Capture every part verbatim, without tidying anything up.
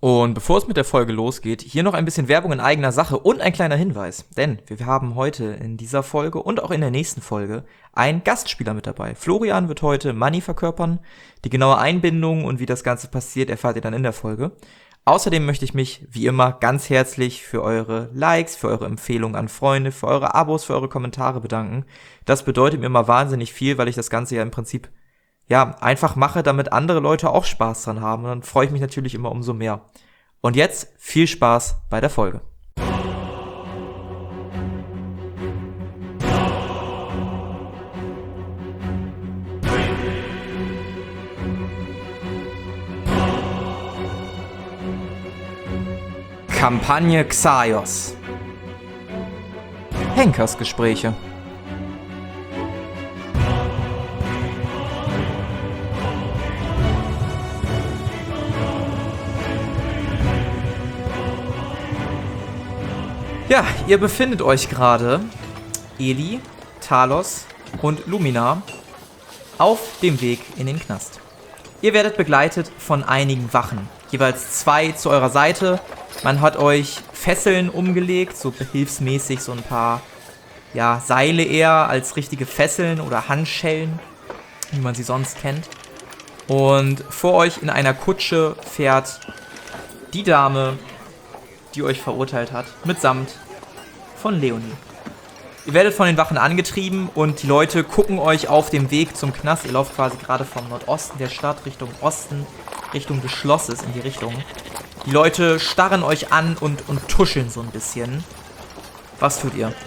Und bevor es mit der Folge losgeht, hier noch ein bisschen Werbung in eigener Sache und ein kleiner Hinweis. Denn wir haben heute in dieser Folge und auch in der nächsten Folge einen Gastspieler mit dabei. Florian wird heute Money verkörpern. Die genaue Einbindung und wie das Ganze passiert, erfahrt ihr dann in der Folge. Außerdem möchte ich mich, wie immer, ganz herzlich für eure Likes, für eure Empfehlungen an Freunde, für eure Abos, für eure Kommentare bedanken. Das bedeutet mir immer wahnsinnig viel, weil ich das Ganze ja im Prinzip ja, einfach mache, damit andere Leute auch Spaß dran haben. Und dann freue ich mich natürlich immer umso mehr. Und jetzt viel Spaß bei der Folge. Kampagne Xaios. Henkersgespräche. Ja, ihr befindet euch gerade, Eli, Talos und Lumina, auf dem Weg in den Knast. Ihr werdet begleitet von einigen Wachen, jeweils zwei zu eurer Seite. Man hat euch Fesseln umgelegt, so behilfsmäßig so ein paar ja, Seile eher als richtige Fesseln oder Handschellen, wie man sie sonst kennt. Und vor euch in einer Kutsche fährt die Dame, die euch verurteilt hat, mitsamt von Leonie. Ihr werdet von den Wachen angetrieben und die Leute gucken euch auf dem Weg zum Knast. Ihr lauft quasi gerade vom Nordosten der Stadt Richtung Osten, Richtung des Schlosses in die Richtung. Die Leute starren euch an und, und tuscheln so ein bisschen. Was tut ihr?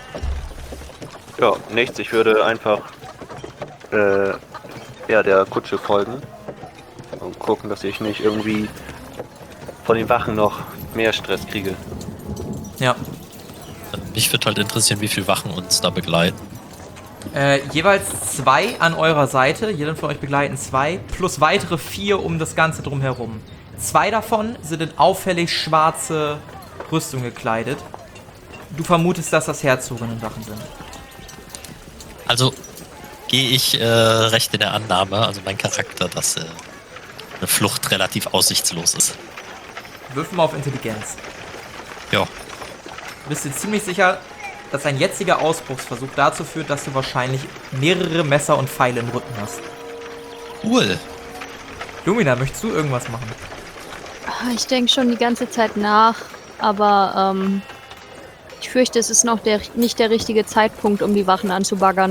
Ja, nichts. Ich würde einfach äh, ja, der Kutsche folgen und gucken, dass ich nicht irgendwie von den Wachen noch mehr Stress kriege. Ja. Mich würde halt interessieren, wie viele Wachen uns da begleiten. Äh, jeweils zwei an eurer Seite, jeden von euch begleiten zwei, plus weitere vier um das Ganze drumherum. Zwei davon sind in auffällig schwarze Rüstung gekleidet. Du vermutest, dass das Herzoginnenwachen sind. Also gehe ich äh, recht in der Annahme, also mein Charakter, dass äh, eine Flucht relativ aussichtslos ist. Wirf mal auf Intelligenz. Ja. Du bist dir ziemlich sicher, dass ein jetziger Ausbruchsversuch dazu führt, dass du wahrscheinlich mehrere Messer und Pfeile im Rücken hast. Cool. Lumina, möchtest du irgendwas machen? Ich denke schon die ganze Zeit nach, aber ähm, ich fürchte, es ist noch der, nicht der richtige Zeitpunkt, um die Wachen anzubaggern.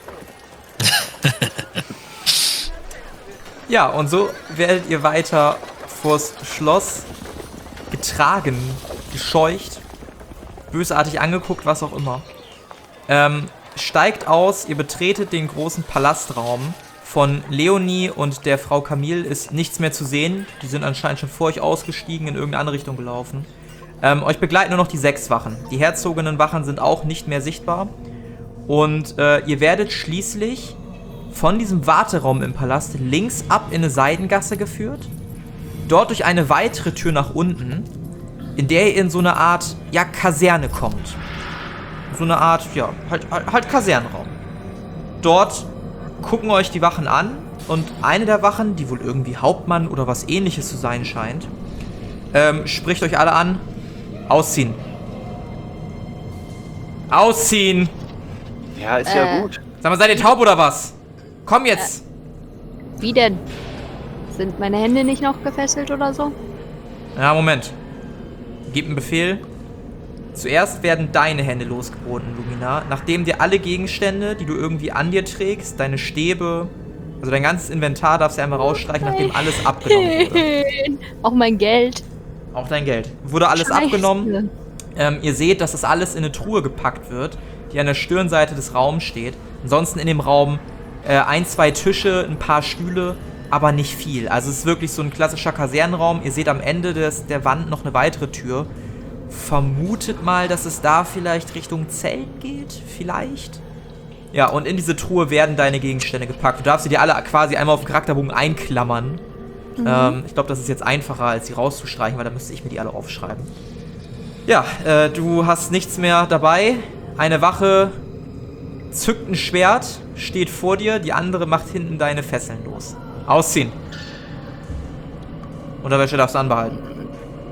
Ja, und so werdet ihr weiter vors Schloss getragen, gescheucht, bösartig angeguckt, was auch immer. Ähm, steigt aus, ihr betretet den großen Palastraum. Von Leonie und der Frau Camille ist nichts mehr zu sehen. Die sind anscheinend schon vor euch ausgestiegen, in irgendeine andere Richtung gelaufen. Ähm, euch begleiten nur noch die sechs Wachen. Die Herzoginnenwachen sind auch nicht mehr sichtbar. Und äh, ihr werdet schließlich von diesem Warteraum im Palast links ab in eine Seitengasse geführt. Dort durch eine weitere Tür nach unten, in der ihr in so eine Art, ja, Kaserne kommt. So eine Art, ja, halt, halt, halt Kasernenraum. Dort gucken euch die Wachen an und eine der Wachen, die wohl irgendwie Hauptmann oder was Ähnliches zu sein scheint, ähm, spricht euch alle an. Ausziehen. Ausziehen! Ja, ist Äh. ja gut. Sag mal, seid ihr taub oder was? Komm jetzt! Äh, wie denn? Sind meine Hände nicht noch gefesselt oder so? Ja, Moment. Gib einen Befehl. Zuerst werden deine Hände losgeboten, Lumina, nachdem dir alle Gegenstände, die du irgendwie an dir trägst, deine Stäbe, also dein ganzes Inventar darfst du einmal rausstreichen, nachdem alles abgenommen wurde. Auch mein Geld. Auch dein Geld. Wurde alles Scheiße. abgenommen. Ähm, ihr seht, dass das alles in eine Truhe gepackt wird, die an der Stirnseite des Raums steht. Ansonsten in dem Raum äh, ein, zwei Tische, ein paar Stühle, aber nicht viel. Also es ist wirklich so ein klassischer Kasernenraum. Ihr seht am Ende des, der Wand noch eine weitere Tür. Vermutet mal, dass es da vielleicht Richtung Zelt geht, vielleicht. Ja, und in diese Truhe werden deine Gegenstände gepackt. Du darfst sie dir alle quasi einmal auf den Charakterbogen einklammern. Mhm. Ähm, ich glaube, das ist jetzt einfacher, als sie rauszustreichen, weil dann müsste ich mir die alle aufschreiben. Ja, äh, du hast nichts mehr dabei. Eine Wache zückt ein Schwert, steht vor dir, die andere macht hinten deine Fesseln los. Ausziehen. Unterwäsche darfst du anbehalten.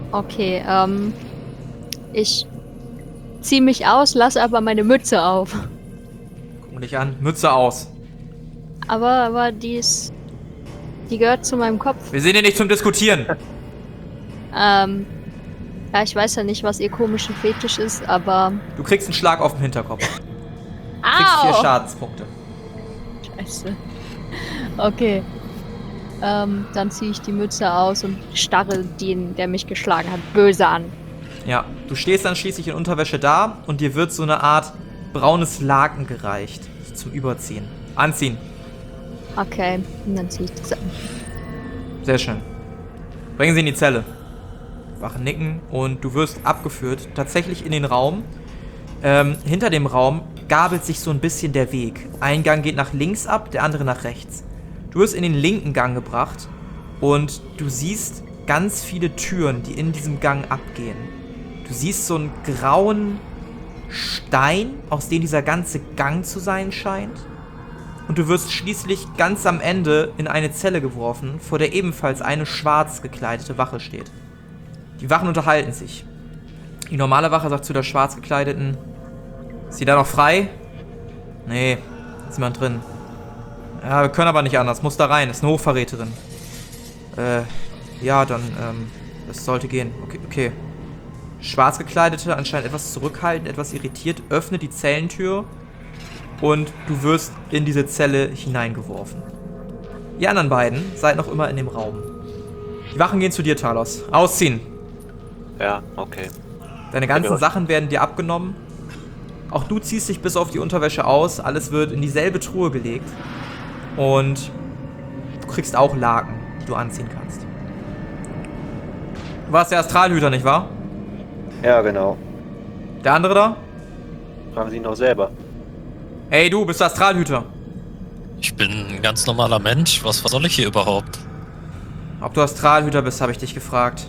Okay, ähm. Ich zieh mich aus, lass aber meine Mütze auf. Guck dich an. Mütze aus. Aber, aber die ist. Die gehört zu meinem Kopf. Wir sind hier nicht zum Diskutieren. Ähm. Ja, ich weiß ja nicht, was ihr komischer Fetisch ist, aber. Du kriegst einen Schlag auf den Hinterkopf. Du kriegst vier Au! Schadenspunkte. Scheiße. Okay. Ähm, dann ziehe ich die Mütze aus und starre den, der mich geschlagen hat, böse an. Ja, du stehst dann schließlich in Unterwäsche da und dir wird so eine Art braunes Laken gereicht zum Überziehen. Anziehen. Okay, und dann ziehe ich das an. Sehr schön. Bringen sie in die Zelle. Wachen nicken und du wirst abgeführt, tatsächlich in den Raum. Ähm, hinter dem Raum gabelt sich so ein bisschen der Weg. Ein Gang geht nach links ab, der andere nach rechts. Du wirst in den linken Gang gebracht und du siehst ganz viele Türen, die in diesem Gang abgehen. Du siehst so einen grauen Stein, aus dem dieser ganze Gang zu sein scheint. Und du wirst schließlich ganz am Ende in eine Zelle geworfen, vor der ebenfalls eine schwarz gekleidete Wache steht. Die Wachen unterhalten sich. Die normale Wache sagt zu der schwarz gekleideten: Ist sie da noch frei? Nee, ist jemand drin. Ja, wir können aber nicht anders, muss da rein, ist eine Hochverräterin. Äh, ja, dann, ähm, das sollte gehen. Okay, okay. Schwarz gekleidete, anscheinend etwas zurückhaltend, etwas irritiert, öffnet die Zellentür und du wirst in diese Zelle hineingeworfen. Die anderen beiden seid noch immer in dem Raum. Die Wachen gehen zu dir, Talos. Ausziehen. Ja, okay. Deine ganzen Ja. Sachen werden dir abgenommen. Auch du ziehst dich bis auf die Unterwäsche aus. Alles wird in dieselbe Truhe gelegt. Und du kriegst auch Laken, die du anziehen kannst. Du warst der Astralhüter, nicht wahr? Ja, genau. Der andere da? Fragen Sie ihn doch selber. Ey, du bist der Astralhüter. Ich bin ein ganz normaler Mensch. Was, was soll ich hier überhaupt? Ob du Astralhüter bist, habe ich dich gefragt.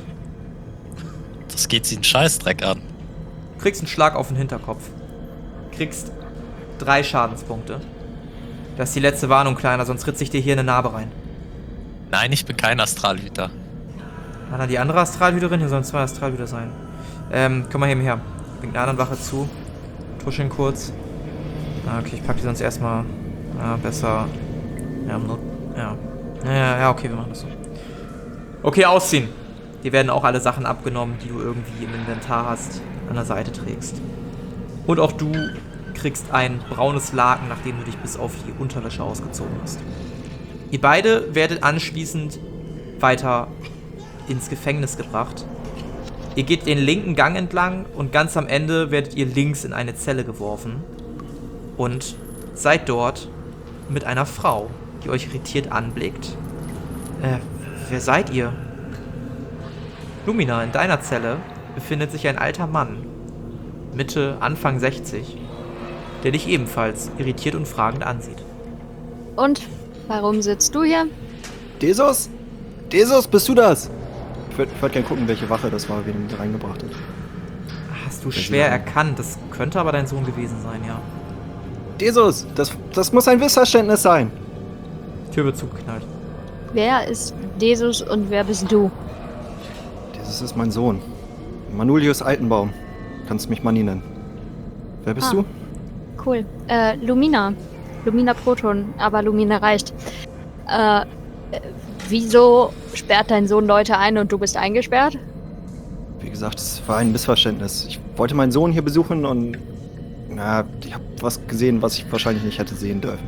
Das geht sie einen Scheißdreck an. Du kriegst einen Schlag auf den Hinterkopf. Kriegst drei Schadenspunkte. Das ist die letzte Warnung, Kleiner, sonst ritze ich dir hier eine Narbe rein. Nein, ich bin kein Astralhüter. War da die andere Astralhüterin? Hier sollen zwei Astralhüter sein. Ähm, komm mal hier her. Bring der anderen Wache zu. Tuscheln kurz. Ah, okay, ich pack die sonst erstmal. Ja, besser. Ja, um Not. Ja. Ja, ja, ja, okay, wir machen das so. Okay, ausziehen. Dir werden auch alle Sachen abgenommen, die du irgendwie im Inventar hast, an der Seite trägst. Und auch du kriegst ein braunes Laken, nachdem du dich bis auf die Unterwäsche ausgezogen hast. Ihr beide werdet anschließend weiter ins Gefängnis gebracht. Ihr geht den linken Gang entlang und ganz am Ende werdet ihr links in eine Zelle geworfen. Und seid dort mit einer Frau, die euch irritiert anblickt. Äh, wer seid ihr? Lumina, in deiner Zelle befindet sich ein alter Mann, Mitte, Anfang sechzig, der dich ebenfalls irritiert und fragend ansieht. Und? Warum sitzt du hier? Desos? Desos, bist du das? Ich würde würd gerne gucken, welche Wache das war, wen du mit reingebracht hast. Hast du Welche schwer Wache? erkannt, das könnte aber dein Sohn gewesen sein, ja. Desos, das, das muss ein Missverständnis sein. Die Tür wird zugeknallt. Wer ist Desus und wer bist du? Desos ist mein Sohn. Manulius Altenbaum. Kannst mich Manni nennen. Wer bist Ah. du? Cool. Äh, Lumina. Lumina Proton, aber Lumina reicht. Äh, äh, wieso sperrt dein Sohn Leute ein und du bist eingesperrt? Wie gesagt, es war ein Missverständnis. Ich wollte meinen Sohn hier besuchen und... Na, ich habe was gesehen, was ich wahrscheinlich nicht hätte sehen dürfen.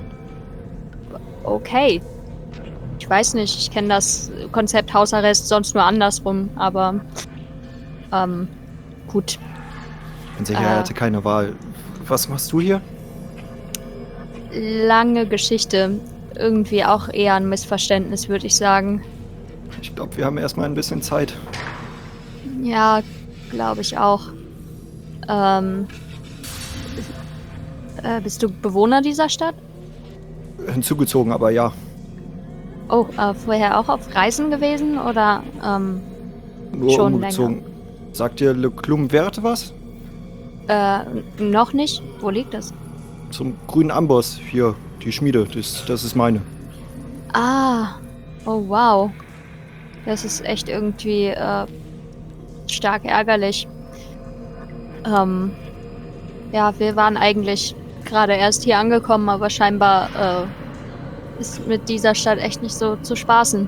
Okay. Ich weiß nicht, ich kenne das Konzept Hausarrest sonst nur andersrum, aber ähm, gut. Ich bin sicher, er Äh. hatte keine Wahl. Was machst du hier? Lange Geschichte. Irgendwie auch eher ein Missverständnis, würde ich sagen. Ich glaube, wir haben erstmal ein bisschen Zeit. Ja, glaube ich auch. Ähm, äh, bist du Bewohner dieser Stadt? Hinzugezogen, aber ja. Oh, äh, vorher auch auf Reisen gewesen oder ähm, Nur Schon umgezogen. Sagt dir Le Klumwert was? äh, noch nicht? Wo liegt das? Zum grünen Amboss. Hier, die Schmiede. Das, das ist meine. Ah, oh wow. Das ist echt irgendwie äh, stark ärgerlich. Ähm, ja, wir waren eigentlich gerade erst hier angekommen, aber scheinbar äh, ist mit dieser Stadt echt nicht so zu spaßen.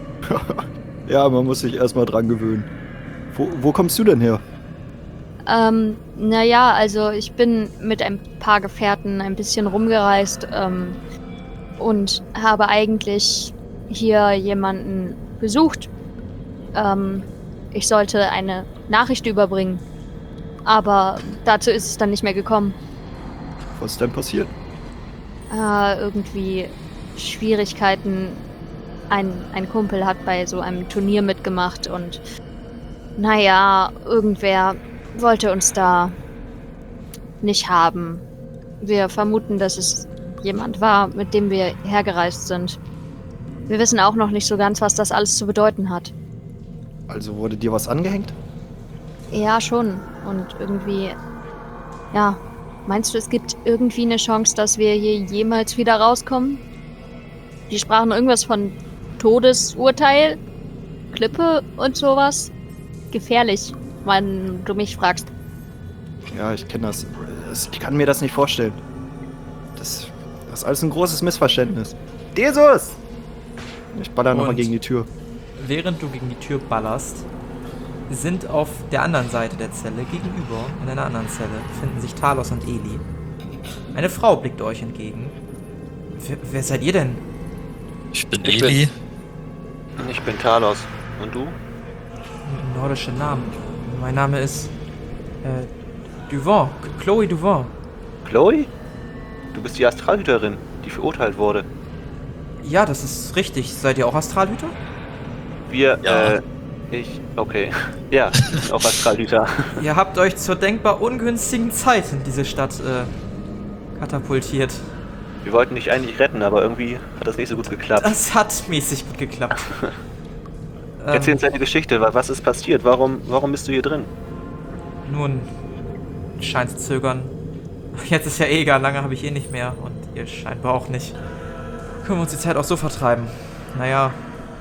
Ja, man muss sich erstmal dran gewöhnen. Wo, wo kommst du denn her? Ähm, naja, also ich bin mit ein paar Gefährten ein bisschen rumgereist ähm, und habe eigentlich hier jemanden gesucht. Ähm, ich sollte eine Nachricht überbringen, aber dazu ist es dann nicht mehr gekommen. Was ist denn passiert? Äh, irgendwie Schwierigkeiten. Ein, ein Kumpel hat bei so einem Turnier mitgemacht und naja, irgendwer wollte uns da nicht haben. Wir vermuten, dass es jemand war, mit dem wir hergereist sind. Wir wissen auch noch nicht so ganz, was das alles zu bedeuten hat. Also wurde dir was angehängt? Ja, schon. Und irgendwie, ja, meinst du, es gibt irgendwie eine Chance, dass wir hier jemals wieder rauskommen? Die sprachen irgendwas von Todesurteil, Klippe und sowas. Gefährlich, wenn du mich fragst. Ja, ich kenne das. Es- Ich kann mir das nicht vorstellen. Das, das ist alles ein großes Missverständnis. Jesus! Ich baller nochmal Und- gegen die Tür. Während du gegen die Tür ballerst, sind auf der anderen Seite der Zelle gegenüber, in einer anderen Zelle, befinden sich Talos und Eli. Eine Frau blickt euch entgegen. Wer, wer seid ihr denn? Ich bin Ich Eli. Ich bin Talos. Und du? Nordische Namen. Mein Name ist äh, Duvant, Chloe Duvant. Chloe? Du bist die Astralhüterin, die verurteilt wurde. Ja, das ist richtig. Seid ihr auch Astralhüter? Wir, Ja. äh, ich, okay. Ja, auch Astralhüter. Ihr habt euch zur denkbar ungünstigen Zeit in diese Stadt äh, katapultiert. Wir wollten dich eigentlich retten, aber irgendwie hat das nicht so gut geklappt. Das hat mäßig gut geklappt. Erzähl ähm, uns deine Geschichte, wa- was ist passiert? Warum, warum bist du hier drin? Nun, scheint zu zögern. Jetzt ist ja eh egal, lange habe ich eh nicht mehr und ihr scheinbar auch nicht. Können wir uns die Zeit auch so vertreiben? Naja,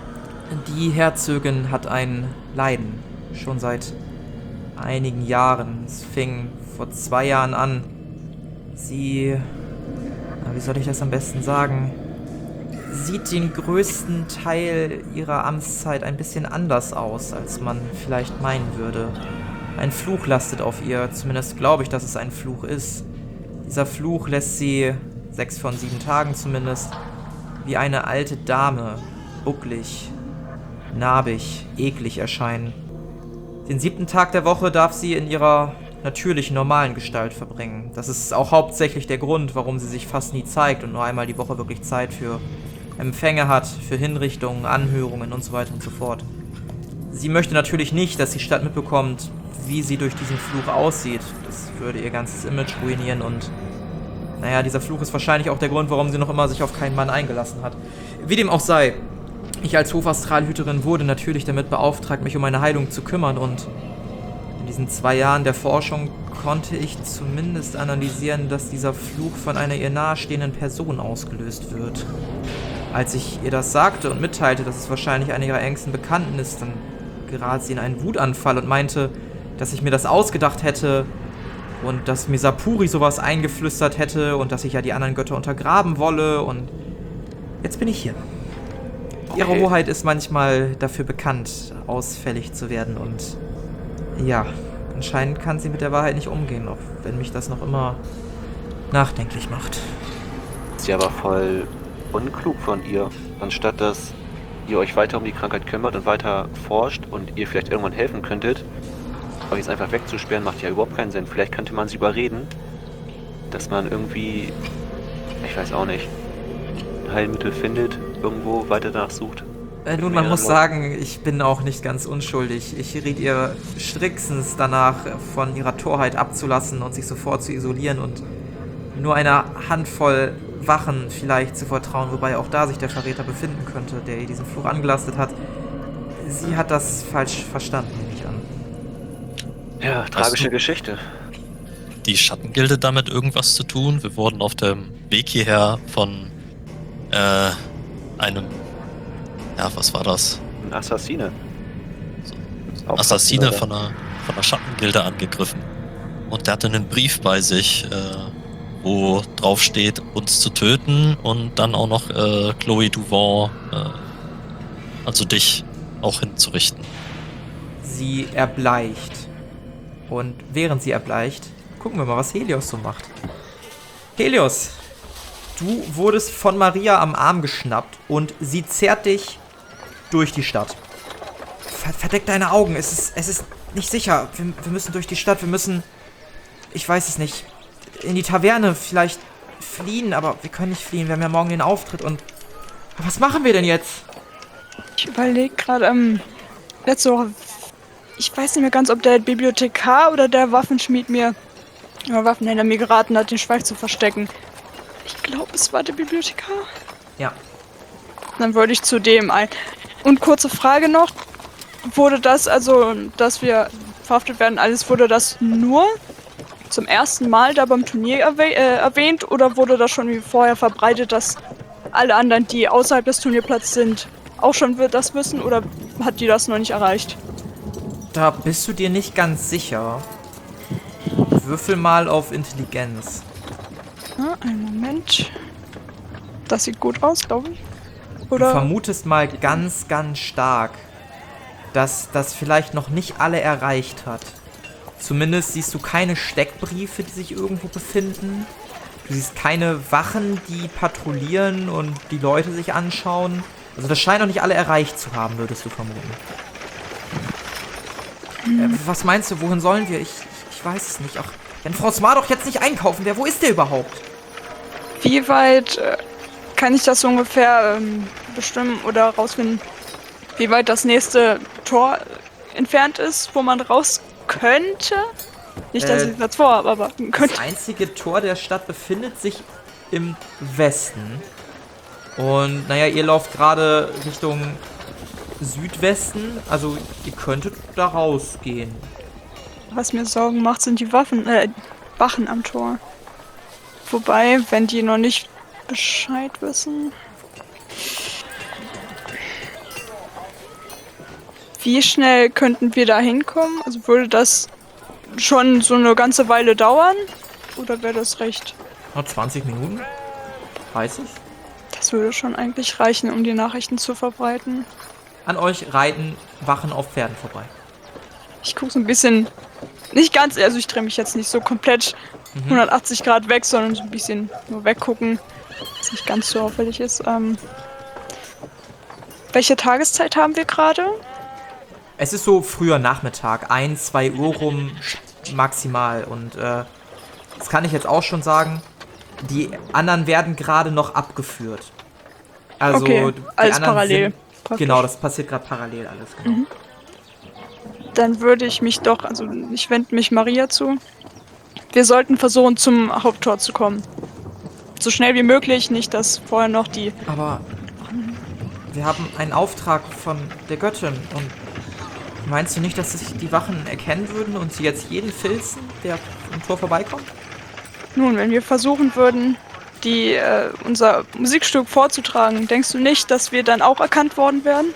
die Herzogin hat ein Leiden, schon seit einigen Jahren. Es fing vor zwei Jahren an. Sie, na, wie soll ich das am besten sagen, sieht den größten Teil ihrer Amtszeit ein bisschen anders aus, als man vielleicht meinen würde. Ein Fluch lastet auf ihr, zumindest glaube ich, dass es ein Fluch ist. Dieser Fluch lässt sie, sechs von sieben Tagen zumindest, wie eine alte Dame, bucklig, narbig, eklig erscheinen. Den siebten Tag der Woche darf sie in ihrer natürlichen, normalen Gestalt verbringen. Das ist auch hauptsächlich der Grund, warum sie sich fast nie zeigt und nur einmal die Woche wirklich Zeit für Empfänge hat, für Hinrichtungen, Anhörungen und so weiter und so fort. Sie möchte natürlich nicht, dass die Stadt mitbekommt, wie sie durch diesen Fluch aussieht. Das würde ihr ganzes Image ruinieren und naja, dieser Fluch ist wahrscheinlich auch der Grund, warum sie noch immer sich auf keinen Mann eingelassen hat. Wie dem auch sei, ich als Hofastralhüterin wurde natürlich damit beauftragt, mich um meine Heilung zu kümmern und in diesen zwei Jahren der Forschung konnte ich zumindest analysieren, dass dieser Fluch von einer ihr nahestehenden Person ausgelöst wird. Als ich ihr das sagte und mitteilte, dass es wahrscheinlich einer ihrer engsten Bekannten ist, dann geriet sie in einen Wutanfall und meinte, dass ich mir das ausgedacht hätte und dass mir Sapuri sowas eingeflüstert hätte und dass ich ja die anderen Götter untergraben wolle und jetzt bin ich hier. Ihre Okay. Hoheit ist manchmal dafür bekannt, ausfällig zu werden und ja, anscheinend kann sie mit der Wahrheit nicht umgehen, auch wenn mich das noch immer nachdenklich macht. Ist ja aber voll unklug von ihr. Anstatt dass ihr euch weiter um die Krankheit kümmert und weiter forscht und ihr vielleicht irgendwann helfen könntet, aber jetzt einfach wegzusperren, macht ja überhaupt keinen Sinn. Vielleicht könnte man sie überreden, dass man irgendwie, ich weiß auch nicht, ein Heilmittel findet, irgendwo weiter nachsucht. Äh, Mit nun, man mehreren muss Leuten. sagen, ich bin auch nicht ganz unschuldig. Ich riet ihr strikstens danach, von ihrer Torheit abzulassen und sich sofort zu isolieren und nur einer Handvoll Wachen vielleicht zu vertrauen, wobei auch da sich der Verräter befinden könnte, der ihr diesen Fluch angelastet hat. Sie hat das falsch verstanden, nehme ich an. Ja, tragische du- Geschichte. Die Schattengilde damit irgendwas zu tun? Wir wurden auf dem Weg hierher von äh, einem, ja, was war das? Ein Assassine. Assassine oder? von einer, von einer Schattengilde angegriffen. Und der hatte einen Brief bei sich, äh, wo drauf steht, uns zu töten und dann auch noch äh, Chloe Duvant, äh, also dich, auch hinzurichten. Sie erbleicht. Und während sie erbleicht, gucken wir mal, was Helios so macht. Helios, du wurdest von Maria am Arm geschnappt und sie zerrt dich durch die Stadt. Ver- Verdeck deine Augen, es ist, es ist nicht sicher. Wir, wir müssen durch die Stadt, wir müssen, ich weiß es nicht, in die Taverne vielleicht fliehen, aber wir können nicht fliehen, wir haben ja morgen den Auftritt und... Was machen wir denn jetzt? Ich überlege gerade, ähm, letzte Woche, ich weiß nicht mehr ganz, ob der Bibliothekar oder der Waffenschmied mir, oder Waffenhändler mir geraten hat, den Schweif zu verstecken. Ich glaube, es war der Bibliothekar. Ja, Dann würde ich zu dem ein. Und kurze Frage noch, wurde das, also, dass wir verhaftet werden, alles, wurde das nur zum ersten Mal da beim Turnier erwäh äh, erwähnt oder wurde das schon wie vorher verbreitet, dass alle anderen, die außerhalb des Turnierplatzes sind, auch schon das wissen oder hat die das noch nicht erreicht? da bist du dir nicht ganz sicher. Würfel mal auf Intelligenz. Ja, einen Moment. Das sieht gut aus, glaube ich. Du Oder? vermutest mal ganz, ganz stark, dass das vielleicht noch nicht alle erreicht hat. Zumindest siehst du keine Steckbriefe, die sich irgendwo befinden. Du siehst keine Wachen, die patrouillieren und die Leute sich anschauen. Also das scheint noch nicht alle erreicht zu haben, würdest du vermuten. Äh, was meinst du, wohin sollen wir? Ich, ich, ich weiß es nicht. Ach, wenn François doch jetzt nicht einkaufen wäre, wo ist der überhaupt? Wie weit äh, kann ich das so ungefähr ähm, bestimmen oder rausfinden, wie weit das nächste Tor entfernt ist, wo man raus könnte? Nicht, dass Äh, ich das vorhabe, aber könnte. Das einzige Tor der Stadt befindet sich im Westen. Und naja, ihr lauft gerade Richtung Südwesten. Also ihr könntet da rausgehen. Was mir Sorgen macht, sind die Waffen, äh, Wachen am Tor. Wobei, wenn die noch nicht Bescheid wissen. Wie schnell könnten wir da hinkommen? Also würde das schon so eine ganze Weile dauern? Oder wäre das recht? Noch zwanzig Minuten? dreißig? Das würde schon eigentlich reichen, um die Nachrichten zu verbreiten. An euch reiten Wachen auf Pferden vorbei. Ich gucke so ein bisschen, nicht ganz, also ich drehe mich jetzt nicht so komplett hundertachtzig Grad weg, sondern so ein bisschen nur weggucken, was nicht ganz so auffällig ist. Ähm, welche Tageszeit haben wir gerade? Es ist so früher Nachmittag, ein, zwei Uhr rum maximal. Und äh, das kann ich jetzt auch schon sagen, die anderen werden gerade noch abgeführt. Also Okay, die alles anderen parallel, Sind, praktisch. genau, das passiert gerade parallel alles. Genau. Mhm. Dann würde ich mich doch, also ich wende mich Maria zu. Wir sollten versuchen, zum Haupttor zu kommen. So schnell wie möglich, nicht, dass vorher noch die... Aber wir haben einen Auftrag von der Göttin und meinst du nicht, dass sich die Wachen erkennen würden und sie jetzt jeden filzen, der am Tor vorbeikommt? Nun, wenn wir versuchen würden, die, äh, unser Musikstück vorzutragen, denkst du nicht, dass wir dann auch erkannt worden wären?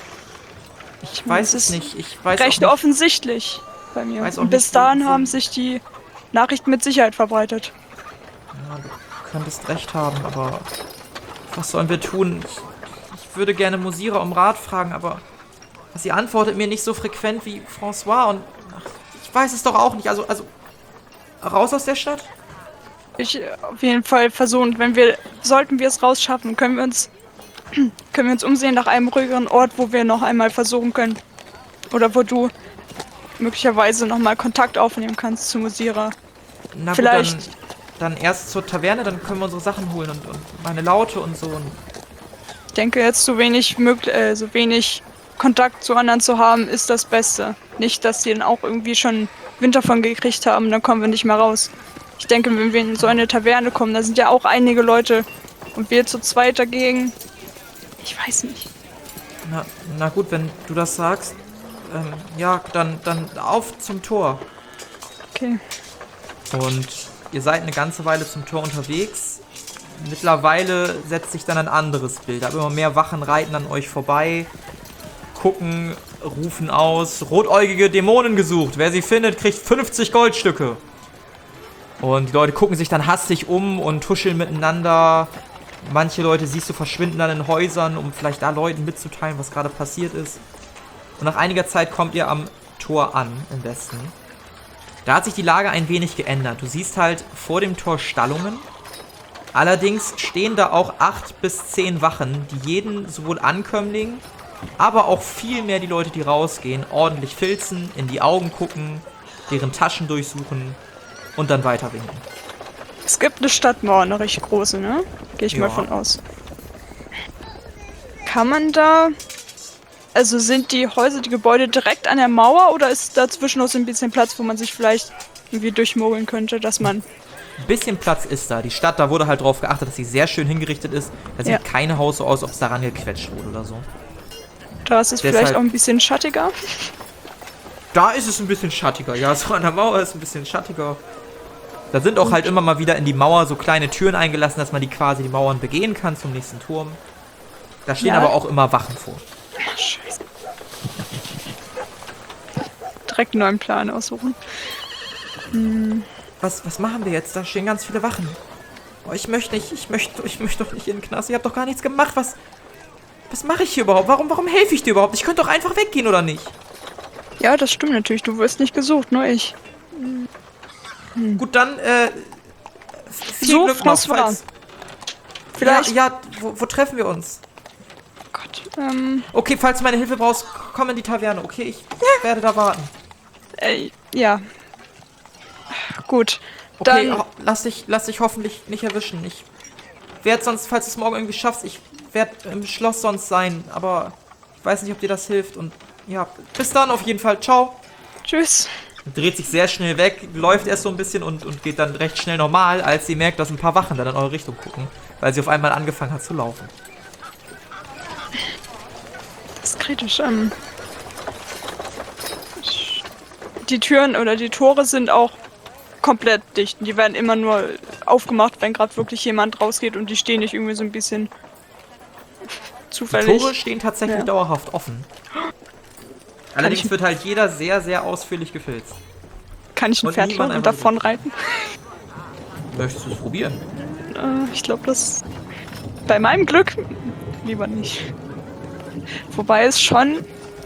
Ich meine, weiß es es ist nicht. Ich weiß Recht auch nicht. offensichtlich bei mir. Weiß auch Und bis nicht, wo- dahin wo- haben sich die Nachrichten mit Sicherheit verbreitet. Ja, du könntest recht haben, aber was sollen wir tun? Ich, ich würde gerne Musira um Rat fragen, aber sie antwortet mir nicht so frequent wie François und ach, ich weiß es doch auch nicht. Also, also raus aus der Stadt? Ich äh, auf jeden Fall versuchen, wenn wir, sollten wir es rausschaffen, können wir uns, können wir uns umsehen nach einem ruhigeren Ort, wo wir noch einmal versuchen können. Oder wo du möglicherweise nochmal Kontakt aufnehmen kannst zu Musira. Na gut, Vielleicht- dann, dann erst zur Taverne, dann können wir unsere Sachen holen und, und meine Laute und so. Und Ich denke, jetzt so wenig möglich, äh, so wenig Kontakt zu anderen zu haben, ist das Beste. Nicht, dass die dann auch irgendwie schon Wind davon gekriegt haben, dann kommen wir nicht mehr raus. Ich denke, wenn wir in so eine Taverne kommen, da sind ja auch einige Leute und wir zu zweit dagegen. Ich weiß nicht. na, na gut, wenn du das sagst, ähm, ja, dann, dann auf zum Tor. Okay. Und ihr seid eine ganze Weile zum Tor unterwegs. Mittlerweile setzt sich dann ein anderes Bild. Aber immer mehr Wachen reiten an euch vorbei, gucken rufen aus, rotäugige Dämonen gesucht. Wer sie findet, kriegt fünfzig Goldstücke. Und die Leute gucken sich dann hastig um und tuscheln miteinander. Manche Leute siehst du verschwinden dann in Häusern, um vielleicht da Leuten mitzuteilen, was gerade passiert ist. Und nach einiger Zeit kommt ihr am Tor an, im Westen. Da hat sich die Lage ein wenig geändert. Du siehst halt vor dem Tor Stallungen. Allerdings stehen da auch acht bis zehn Wachen, die jeden, sowohl Ankömmling, aber auch viel mehr die Leute, die rausgehen, ordentlich filzen, in die Augen gucken, deren Taschen durchsuchen und dann weiter winken. Es gibt eine Stadtmauer, eine recht große, ne? Gehe ich Ja. mal von aus. Kann man da... Also sind die Häuser, die Gebäude direkt an der Mauer oder ist dazwischen noch so ein bisschen Platz, wo man sich vielleicht irgendwie durchmogeln könnte, dass man... Ein bisschen Platz ist da. Die Stadt, da wurde halt drauf geachtet, dass sie sehr schön hingerichtet ist. Da sieht Ja. kein Haus so aus, ob es daran gequetscht wurde oder so. Da ist es Deshalb- vielleicht auch ein bisschen schattiger. Da ist es ein bisschen schattiger. Ja, so an der Mauer ist es ein bisschen schattiger. Da sind auch halt immer mal wieder in die Mauer so kleine Türen eingelassen, dass man die quasi die Mauern begehen kann zum nächsten Turm. Da stehen Ja. aber auch immer Wachen vor. Scheiße. Direkt einen neuen Plan aussuchen. Was, was machen wir jetzt? Da stehen ganz viele Wachen. Oh, ich möchte nicht, ich möchte, ich möchte doch nicht in den Knast. Ihr habt doch gar nichts gemacht. Was, was mache ich hier überhaupt? Warum, warum helfe ich dir überhaupt? Ich könnte doch einfach weggehen, oder nicht? Ja, das stimmt natürlich. Du wirst nicht gesucht, nur ich. Gut, dann, äh, viel So, Glück noch, François. falls- Vielleicht... Ja, ja wo, wo treffen wir uns? Gott, ähm... Okay, falls du meine Hilfe brauchst, komm in die Taverne. Okay, ich werde da warten. Äh, ja. Gut. Okay, Dann... ho- lass dich, lass dich hoffentlich nicht erwischen. Ich werde sonst, falls du es morgen irgendwie schaffst, ich werde im Schloss sonst sein. Aber ich weiß nicht, ob dir das hilft. Und ja, bis dann auf jeden Fall. Ciao. Tschüss. Dreht sich sehr schnell weg, läuft erst so ein bisschen und, und geht dann recht schnell normal, als sie merkt, dass ein paar Wachen dann in eure Richtung gucken. Weil sie auf einmal angefangen hat zu laufen. Das ist kritisch. Ähm... Die Türen oder die Tore sind auch komplett dicht. Die werden immer nur aufgemacht, wenn gerade wirklich jemand rausgeht und die stehen nicht irgendwie so ein bisschen Die zufällig. Tore stehen tatsächlich Ja. dauerhaft offen. Allerdings ich- wird halt jeder sehr, sehr ausführlich gefilzt. Kann ich ein und Pferd niemand und einfach davon reiten? Möchtest du es probieren? Äh, ich glaube, das bei meinem Glück lieber nicht. Wobei es schon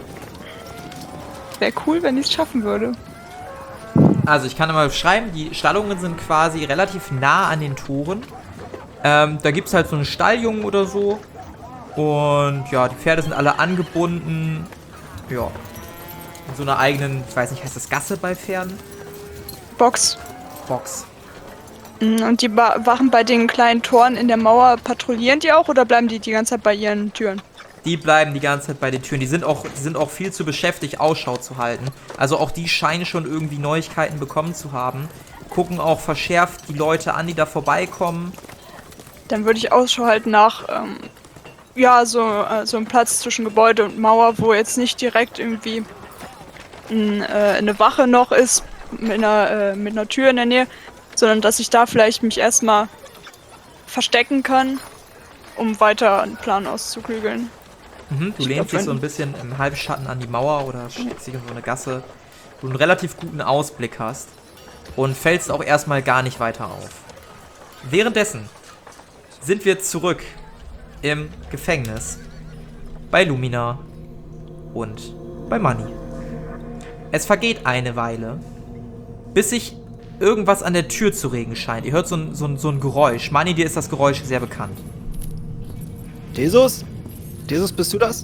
wäre cool, wenn ich es schaffen würde. Also ich kann mal beschreiben, die Stallungen sind quasi relativ nah an den Toren. Ähm, da gibt es halt so einen Stalljungen oder so. Und ja, die Pferde sind alle angebunden. Ja. In so einer eigenen, ich weiß nicht, heißt das Gasse bei Pferden? Box. Box. Mm, Und die ba Wachen bei den kleinen Toren in der Mauer, patrouillieren die auch oder bleiben die die ganze Zeit bei ihren Türen? Die bleiben die ganze Zeit bei den Türen. Die sind auch, die sind auch viel zu beschäftigt, Ausschau zu halten. Also auch die scheinen schon irgendwie Neuigkeiten bekommen zu haben. Gucken auch verschärft die Leute an, die da vorbeikommen. Dann würde ich Ausschau halten nach, ähm, ja, so, äh, so ein Platz zwischen Gebäude und Mauer, wo jetzt nicht direkt irgendwie ein, äh, eine Wache noch ist, mit einer, äh, mit einer Tür in der Nähe, sondern dass ich da vielleicht mich erstmal verstecken kann, um weiter einen Plan auszuklügeln. Mhm, du Ich lehnst glaub, dich so wenn- ein bisschen im Halbschatten an die Mauer oder steckst dich in so eine Gasse, wo du einen relativ guten Ausblick hast und fällst auch erstmal gar nicht weiter auf. Währenddessen sind wir zurück im Gefängnis bei Lumina und bei Manni. Es vergeht eine Weile, bis sich irgendwas an der Tür zu regen scheint. Ihr hört so ein, so ein, so ein Geräusch. Manni, dir ist das Geräusch sehr bekannt. Jesus? Jesus, bist du das?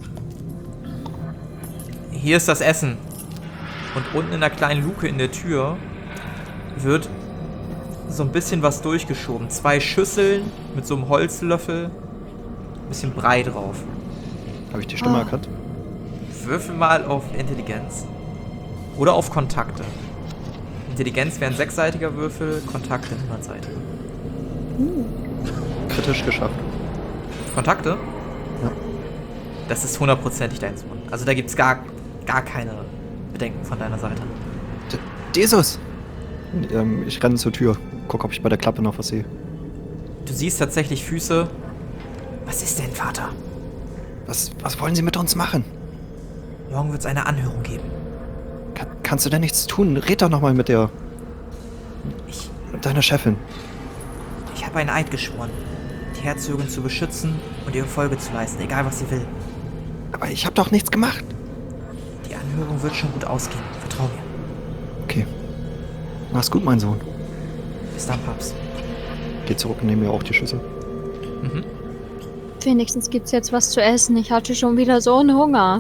Hier ist das Essen. Und unten in der kleinen Luke in der Tür wird so ein bisschen was durchgeschoben. Zwei Schüsseln mit so einem Holzlöffel. Ein bisschen Brei drauf. Habe ich die Stimme Ah. erkannt? Würfel mal auf Intelligenz. Oder auf Kontakte. Intelligenz wäre ein sechsseitiger Würfel, Kontakte ein hundertseitiger. Kritisch geschafft. Kontakte? Ja. Das ist hundertprozentig dein Sohn. Also da gibt es gar, gar keine Bedenken von deiner Seite. D- Jesus! Ähm, ich renne zur Tür. Guck, ob ich bei der Klappe noch was sehe. Du siehst tatsächlich Füße. Was ist denn, Vater? Was, was wollen Sie mit uns machen? Morgen wird es eine Anhörung geben. Kann, kannst du denn nichts tun? Red doch nochmal mit der... Ich, mit deiner Chefin. ich habe einen Eid geschworen, die Herzogin zu beschützen und ihr Folge zu leisten, egal was sie will. Aber ich habe doch nichts gemacht. Die Anhörung wird schon gut ausgehen. Vertrau mir. Okay. Mach's gut, mein Sohn. Bis dann, Papst. Geh zurück und nehm mir auch die Schüssel. Mhm. Wenigstens gibt's jetzt was zu essen. Ich hatte schon wieder so einen Hunger.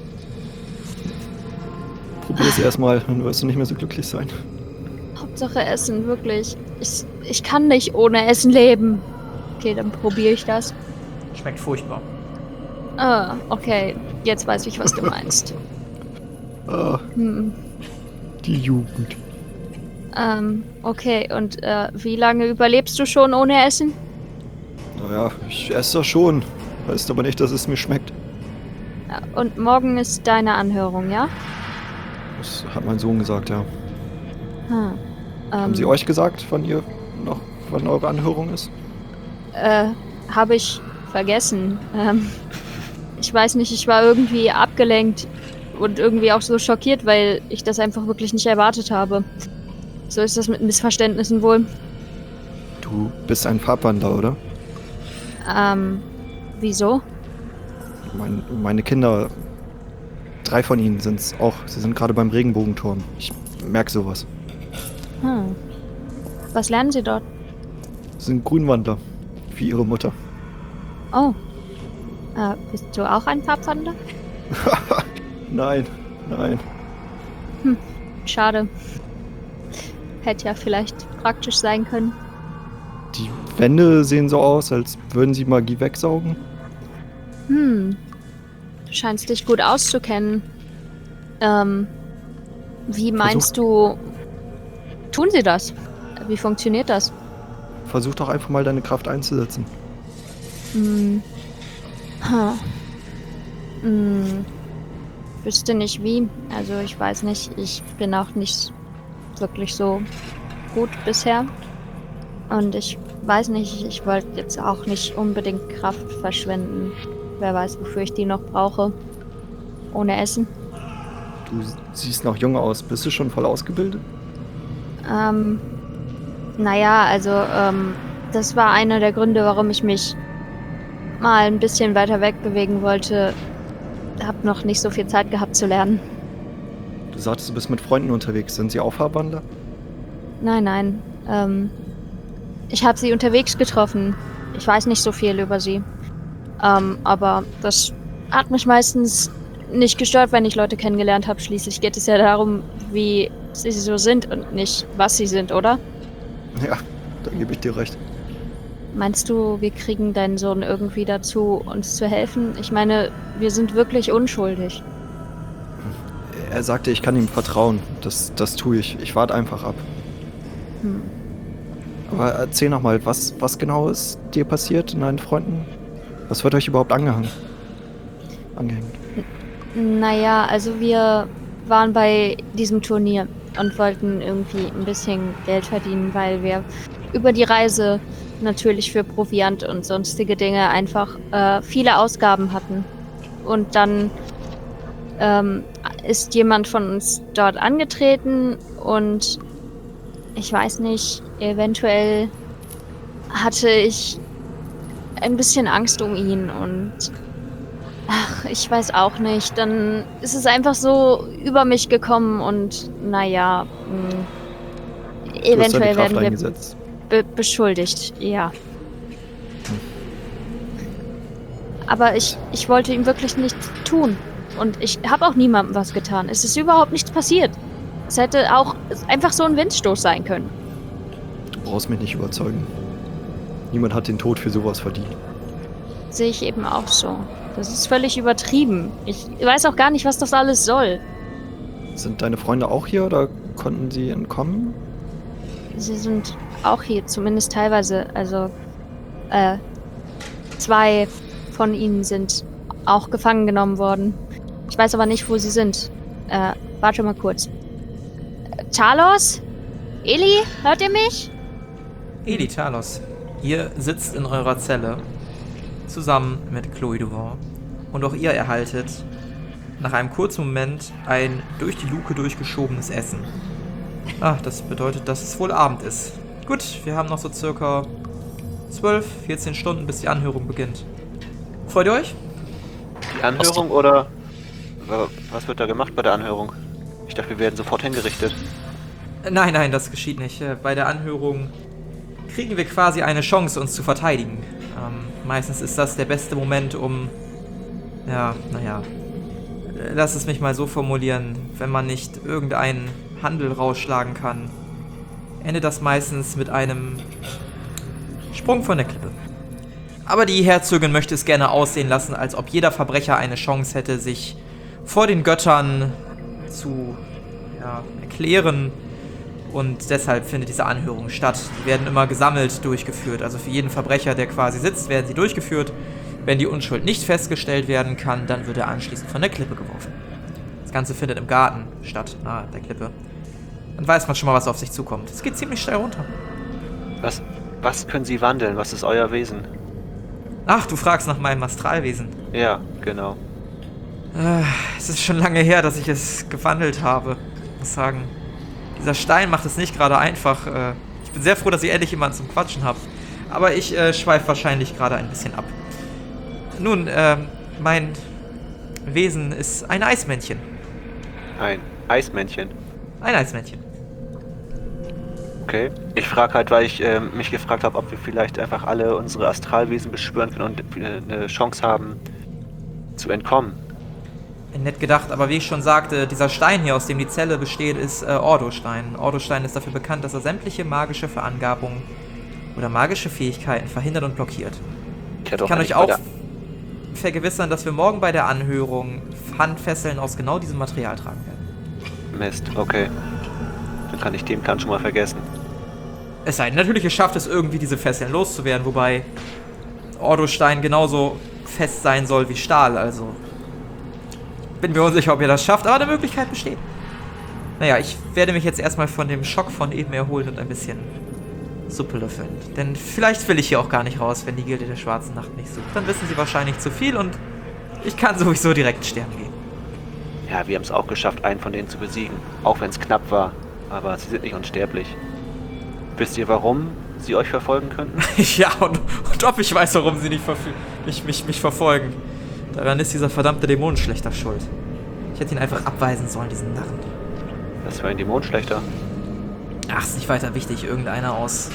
Probier es erstmal, dann wirst du nicht mehr so glücklich sein. Hauptsache Essen, wirklich. Ich, ich kann nicht ohne Essen leben. Okay, dann probiere ich das. Schmeckt furchtbar. Ah, okay. Jetzt weiß ich, was du meinst. Ah, Hm. die Jugend. Ähm, okay. Und äh, wie lange überlebst du schon ohne Essen? Naja, ich esse das schon. Heißt aber nicht, dass es mir schmeckt. Äh, Und morgen ist deine Anhörung, ja? Das hat mein Sohn gesagt, ja. Hm. Haben Ähm, Sie euch gesagt, wann ihr noch, wann eure Anhörung ist? Äh, habe ich vergessen. Ähm, ich weiß nicht, ich war irgendwie abgelenkt und irgendwie auch so schockiert, weil ich das einfach wirklich nicht erwartet habe. So ist das mit Missverständnissen wohl. Du bist ein Farbwandler, oder? Ähm, wieso? Mein, meine Kinder, drei von ihnen sind's auch. Sie sind gerade beim Regenbogenturm. Ich merke sowas. Hm. Was lernen sie dort? Sie sind Grünwandler, wie ihre Mutter. Oh. Äh, bist du auch ein Farbwandler? Nein, nein. Schade. Hätte ja vielleicht praktisch sein können. Die Wände sehen so aus, als würden sie Magie wegsaugen. Hm. Du scheinst dich gut auszukennen. Ähm, wie meinst du, tun sie das? Wie funktioniert das? Versuch doch einfach mal deine Kraft einzusetzen. Hm. Huh. Hm. Wüsste nicht wie. Also ich weiß nicht, ich bin auch nicht wirklich so gut bisher. Und ich weiß nicht, ich wollte jetzt auch nicht unbedingt Kraft verschwenden. Wer weiß, wofür ich die noch brauche. Ohne Essen. Du siehst noch jung aus. Bist du schon voll ausgebildet? Ähm, naja, also, ähm, das war einer der Gründe, warum ich mich mal ein bisschen weiter weg bewegen wollte. Hab noch nicht so viel Zeit gehabt zu lernen. Du sagtest, du bist mit Freunden unterwegs. Sind sie auch Farbwandler? Nein, nein. Ähm, ich habe sie unterwegs getroffen. Ich weiß nicht so viel über sie. Ähm, aber das hat mich meistens nicht gestört, wenn ich Leute kennengelernt habe. Schließlich geht es ja darum, wie sie so sind und nicht, was sie sind, oder? Ja, da gebe ich dir recht. Meinst du, wir kriegen deinen Sohn irgendwie dazu, uns zu helfen? Ich meine, wir sind wirklich unschuldig. Er sagte, ich kann ihm vertrauen. Das, das tue ich. Ich warte einfach ab. Hm. Aber erzähl nochmal, was, was genau ist dir passiert und deinen Freunden? Was wird euch überhaupt angehangen? Angehängt? Naja, also wir waren bei diesem Turnier und wollten irgendwie ein bisschen Geld verdienen, weil wir über die Reise natürlich für Proviant und sonstige Dinge einfach äh, viele Ausgaben hatten. Und dann ähm, ist jemand von uns dort angetreten und ich weiß nicht, eventuell hatte ich ein bisschen Angst um ihn und ach, ich weiß auch nicht. Dann ist es einfach so über mich gekommen und naja, mh, eventuell werden wir eingesetzt. be beschuldigt, ja. Aber ich, ich wollte ihm wirklich nichts tun. Und ich habe auch niemandem was getan. Es ist überhaupt nichts passiert. Es hätte auch einfach so ein Windstoß sein können. Du brauchst mich nicht überzeugen. Niemand hat den Tod für sowas verdient. Sehe ich eben auch so. Das ist völlig übertrieben. Ich weiß auch gar nicht, was das alles soll. Sind deine Freunde auch hier oder konnten sie entkommen? Sie sind auch hier, zumindest teilweise. Also, äh, zwei von ihnen sind auch gefangen genommen worden. Ich weiß aber nicht, wo sie sind. Äh, warte mal kurz. Äh, Talos? Eli, hört ihr mich? Eli Talos, ihr sitzt in eurer Zelle zusammen mit Chloe Duvall und auch ihr erhaltet nach einem kurzen Moment ein durch die Luke durchgeschobenes Essen. Ah, das bedeutet, dass es wohl Abend ist. Gut, wir haben noch so circa zwölf, vierzehn Stunden, bis die Anhörung beginnt. Freut ihr euch? Die Anhörung oder was wird da gemacht bei der Anhörung? Ich dachte, wir werden sofort hingerichtet. Nein, nein, das geschieht nicht. Bei der Anhörung kriegen wir quasi eine Chance, uns zu verteidigen. Ähm, meistens ist das der beste Moment, um... Ja, naja... Lass es mich mal so formulieren. Wenn man nicht irgendeinen Handel rausschlagen kann, endet das meistens mit einem Sprung von der Klippe. Aber die Herzogin möchte es gerne aussehen lassen, als ob jeder Verbrecher eine Chance hätte, sich vor den Göttern zu ja, erklären. Und deshalb findet diese Anhörung statt. Die werden immer gesammelt durchgeführt. Also für jeden Verbrecher, der quasi sitzt, werden sie durchgeführt. Wenn die Unschuld nicht festgestellt werden kann, dann wird er anschließend von der Klippe geworfen. Das Ganze findet im Garten statt, nahe der Klippe. Dann weiß man schon mal, was auf sich zukommt. Es geht ziemlich steil runter. Was, was können Sie wandeln? Was ist euer Wesen? Ach, du fragst nach meinem Astralwesen. Ja, genau. Äh, es ist schon lange her, dass ich es gewandelt habe. Ich muss sagen, dieser Stein macht es nicht gerade einfach. Äh, ich bin sehr froh, dass ich endlich jemanden zum Quatschen habe. Aber ich äh, schweife wahrscheinlich gerade ein bisschen ab. Nun, äh, mein Wesen ist ein Eismännchen. Ein Eismännchen. Ein Eismännchen. Okay. Ich frage halt, weil ich äh, mich gefragt habe, ob wir vielleicht einfach alle unsere Astralwesen beschwören können und äh, eine Chance haben, zu entkommen. Nett gedacht, aber wie ich schon sagte, dieser Stein hier, aus dem die Zelle besteht, ist äh, Ordo-Stein. Ordo-Stein ist dafür bekannt, dass er sämtliche magische Verangabungen oder magische Fähigkeiten verhindert und blockiert. Ich, ich kann euch auch vergewissern, dass wir morgen bei der Anhörung Handfesseln aus genau diesem Material tragen werden. Mist, okay. Dann kann ich den Plan schon mal vergessen. Es sei denn, natürlich, ihr schafft es irgendwie, diese Fesseln loszuwerden, wobei Ordo-Stein genauso fest sein soll wie Stahl, also bin mir unsicher, ob ihr das schafft, aber eine Möglichkeit besteht. Naja, ich werde mich jetzt erstmal von dem Schock von eben erholen und ein bisschen Suppe löffeln. Denn vielleicht will ich hier auch gar nicht raus, wenn die Gilde der Schwarzen Nacht nicht sucht. Dann wissen sie wahrscheinlich zu viel und ich kann sowieso direkt sterben gehen. Ja, wir haben es auch geschafft, einen von denen zu besiegen. Auch wenn es knapp war. Aber sie sind nicht unsterblich. Wisst ihr, warum sie euch verfolgen könnten? Ja, und, und ob ich weiß, warum sie nicht mich, mich, mich verfolgen. Daran ist dieser verdammte Dämonenschlechter schuld. Ich hätte ihn einfach abweisen sollen, diesen Narren. Das war ein Dämonenschlechter. Ach, ist nicht weiter wichtig. Irgendeiner aus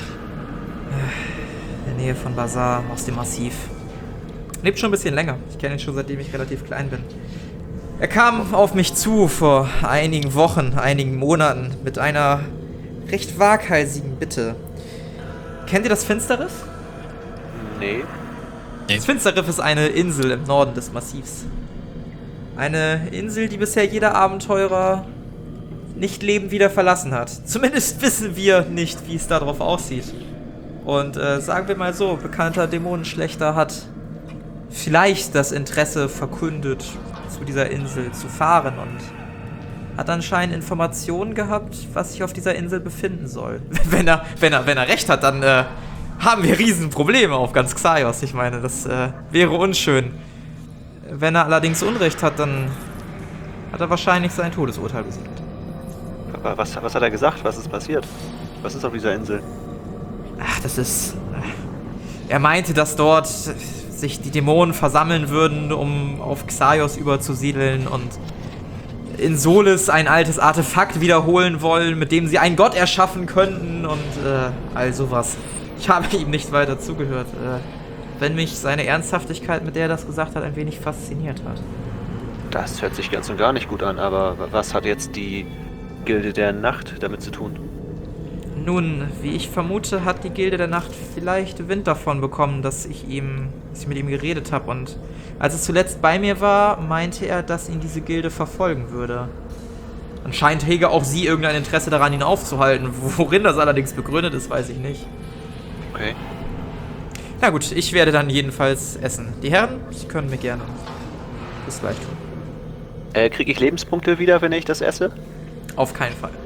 äh, der Nähe von Bazar, aus dem Massiv. Lebt schon ein bisschen länger. Ich kenne ihn schon, seitdem ich relativ klein bin. Er kam auf mich zu vor einigen Wochen, einigen Monaten mit einer recht waghalsigen Bitte. Kennt ihr das Finsterriff? Nee. Das Finsterriff ist eine Insel im Norden des Massivs. Eine Insel, die bisher jeder Abenteurer nicht lebend wieder verlassen hat. Zumindest wissen wir nicht, wie es darauf aussieht. Und äh, sagen wir mal so, bekannter Dämonenschlechter hat vielleicht das Interesse verkündet, zu dieser Insel zu fahren und hat anscheinend Informationen gehabt, was sich auf dieser Insel befinden soll. Wenn er, wenn er, wenn er recht hat, dann äh, haben wir Riesenprobleme auf ganz Xaios. Ich meine, das äh, wäre unschön. Wenn er allerdings Unrecht hat, dann hat er wahrscheinlich sein Todesurteil besiegt. Was, was hat er gesagt? Was ist passiert? Was ist auf dieser Insel? Ach, das ist... Äh, er meinte, dass dort sich die Dämonen versammeln würden, um auf Xaios überzusiedeln und in Solis ein altes Artefakt wiederholen wollen, mit dem sie einen Gott erschaffen könnten und äh, all sowas. Ich habe ihm nicht weiter zugehört, äh, wenn mich seine Ernsthaftigkeit, mit der er das gesagt hat, ein wenig fasziniert hat. Das hört sich ganz und gar nicht gut an, aber was hat jetzt die Gilde der Nacht damit zu tun? Nun, wie ich vermute, hat die Gilde der Nacht vielleicht Wind davon bekommen, dass ich ihm, dass ich mit ihm geredet habe. Und als es zuletzt bei mir war, meinte er, dass ihn diese Gilde verfolgen würde. Anscheinend hege auch sie irgendein Interesse daran, ihn aufzuhalten. Worin das allerdings begründet ist, weiß ich nicht. Okay. Na gut, ich werde dann jedenfalls essen. Die Herren, Sie können mir gerne bis gleich tun. Äh, kriege ich Lebenspunkte wieder, wenn ich das esse? Auf keinen Fall.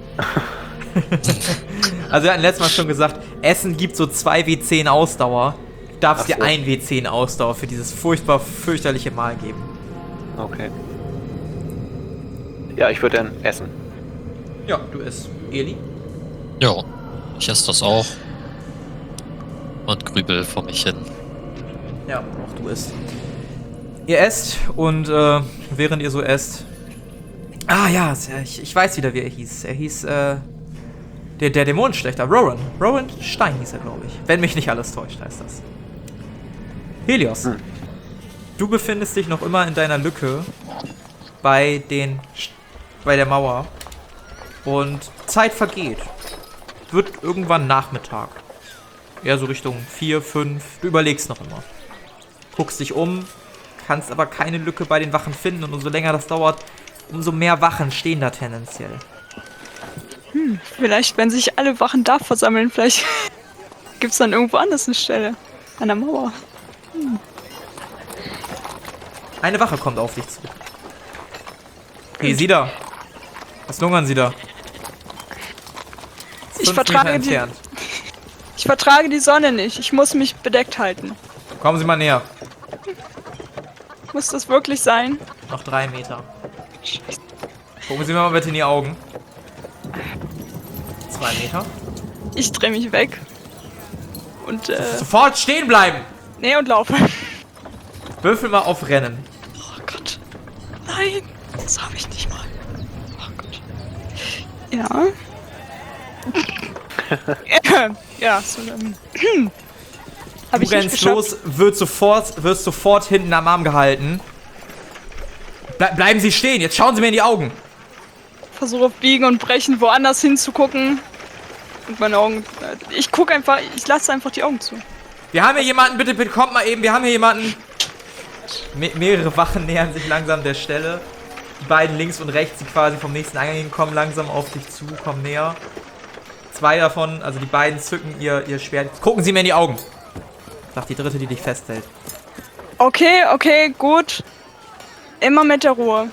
Also wir hatten letztes Mal schon gesagt, Essen gibt so zwei W zehn Ausdauer. Du darfst Ach so. dir ein W zehn Ausdauer für dieses furchtbar fürchterliche Mahl geben. Okay. Ja, ich würde dann essen. Ja, du isst. Eli? Ja, ich esse das auch. Und grübel vor mich hin. Ja, auch du isst. Ihr esst und äh, während ihr so esst. Ah ja, ich, ich weiß wieder, wie er hieß. Er hieß, äh. Der, der Dämonenschlechter, Rowan. Rowan Stein hieß er, glaube ich. Wenn mich nicht alles täuscht, heißt das. Helios. Hm. Du befindest dich noch immer in deiner Lücke bei den. bei der Mauer. Und Zeit vergeht. Wird irgendwann Nachmittag. Eher so Richtung vier, fünf. Du überlegst noch immer. Guckst dich um, kannst aber keine Lücke bei den Wachen finden. Und umso länger das dauert, umso mehr Wachen stehen da tendenziell. Hm, vielleicht, wenn sich alle Wachen da versammeln, vielleicht gibt es dann irgendwo anders eine Stelle. An der Mauer. Hm. Eine Wache kommt auf dich zu. Hey, Sie da. Was lungern Sie da? Ich Fünf vertrage Meter die- entfernt. Ich vertrage die Sonne nicht. Ich muss mich bedeckt halten. Kommen Sie mal näher. Muss das wirklich sein? Noch drei Meter. Gucken Sie mir mal bitte in die Augen. Zwei Meter. Ich drehe mich weg. Und, äh, Sofort stehen bleiben! nee, und laufe. Würfel mal auf Rennen. Oh Gott. Nein, das habe ich nicht mal. Oh Gott. Ja. ja, so dann. Hab Du ich nicht rennst geschafft. los, wird sofort, wirst sofort hinten am Arm gehalten. Ble bleiben Sie stehen, jetzt schauen Sie mir in die Augen. Versuche auf Biegen und Brechen woanders hinzugucken. Und meine Augen. Ich gucke einfach, ich lasse einfach die Augen zu. Wir haben hier jemanden, bitte, bitte kommt mal eben, wir haben hier jemanden. Me mehrere Wachen nähern sich langsam der Stelle. Die beiden links und rechts, die quasi vom nächsten Eingang kommen langsam auf dich zu, kommen näher. Zwei davon, also die beiden zücken ihr, ihr Schwert. Gucken Sie mir in die Augen. Sagt die dritte, die dich festhält. Okay, okay, gut. Immer mit der Ruhe.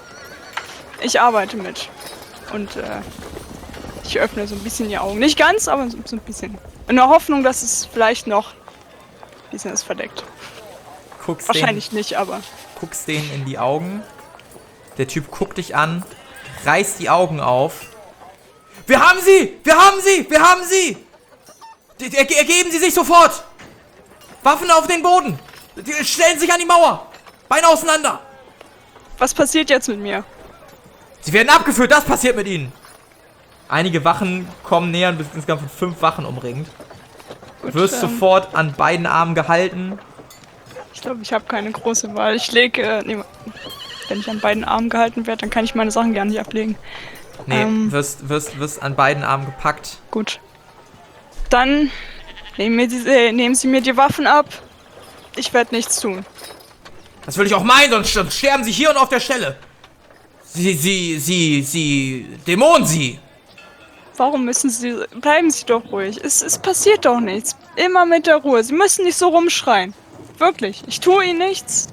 Ich arbeite mit. Und äh, ich öffne so ein bisschen die Augen. Nicht ganz, aber so, so ein bisschen. In der Hoffnung, dass es vielleicht noch ein bisschen ist verdeckt. Guckst Wahrscheinlich den, nicht, aber. guckst denen in die Augen. Der Typ guckt dich an, reißt die Augen auf. Wir haben sie! Wir haben sie! Wir haben sie! Die- er- Ergeben Sie sich sofort! Waffen auf den Boden! Die stellen sich an die Mauer! Beine auseinander! Was passiert jetzt mit mir? Sie werden abgeführt, das passiert mit ihnen! Einige Wachen kommen näher und bist insgesamt von fünf Wachen umringt. Gut, Wirst ähm, sofort an beiden Armen gehalten. ich glaube, ich habe keine große Wahl. Ich lege. Äh, nee, wenn ich an beiden Armen gehalten werde, dann kann ich meine Sachen gerne nicht ablegen. Nee, Ähm. wirst, wirst, wirst an beiden Armen gepackt. Gut. Dann nehmen, mir diese, äh, nehmen Sie mir die Waffen ab. Ich werde nichts tun. Das will ich auch meinen, sonst sonst sterben Sie hier und auf der Stelle. Sie, Sie, Sie, Sie, Dämonen, Sie! Warum müssen Sie... Bleiben Sie doch ruhig. Es, es passiert doch nichts. Immer mit der Ruhe. Sie müssen nicht so rumschreien. Wirklich. Ich tue Ihnen nichts.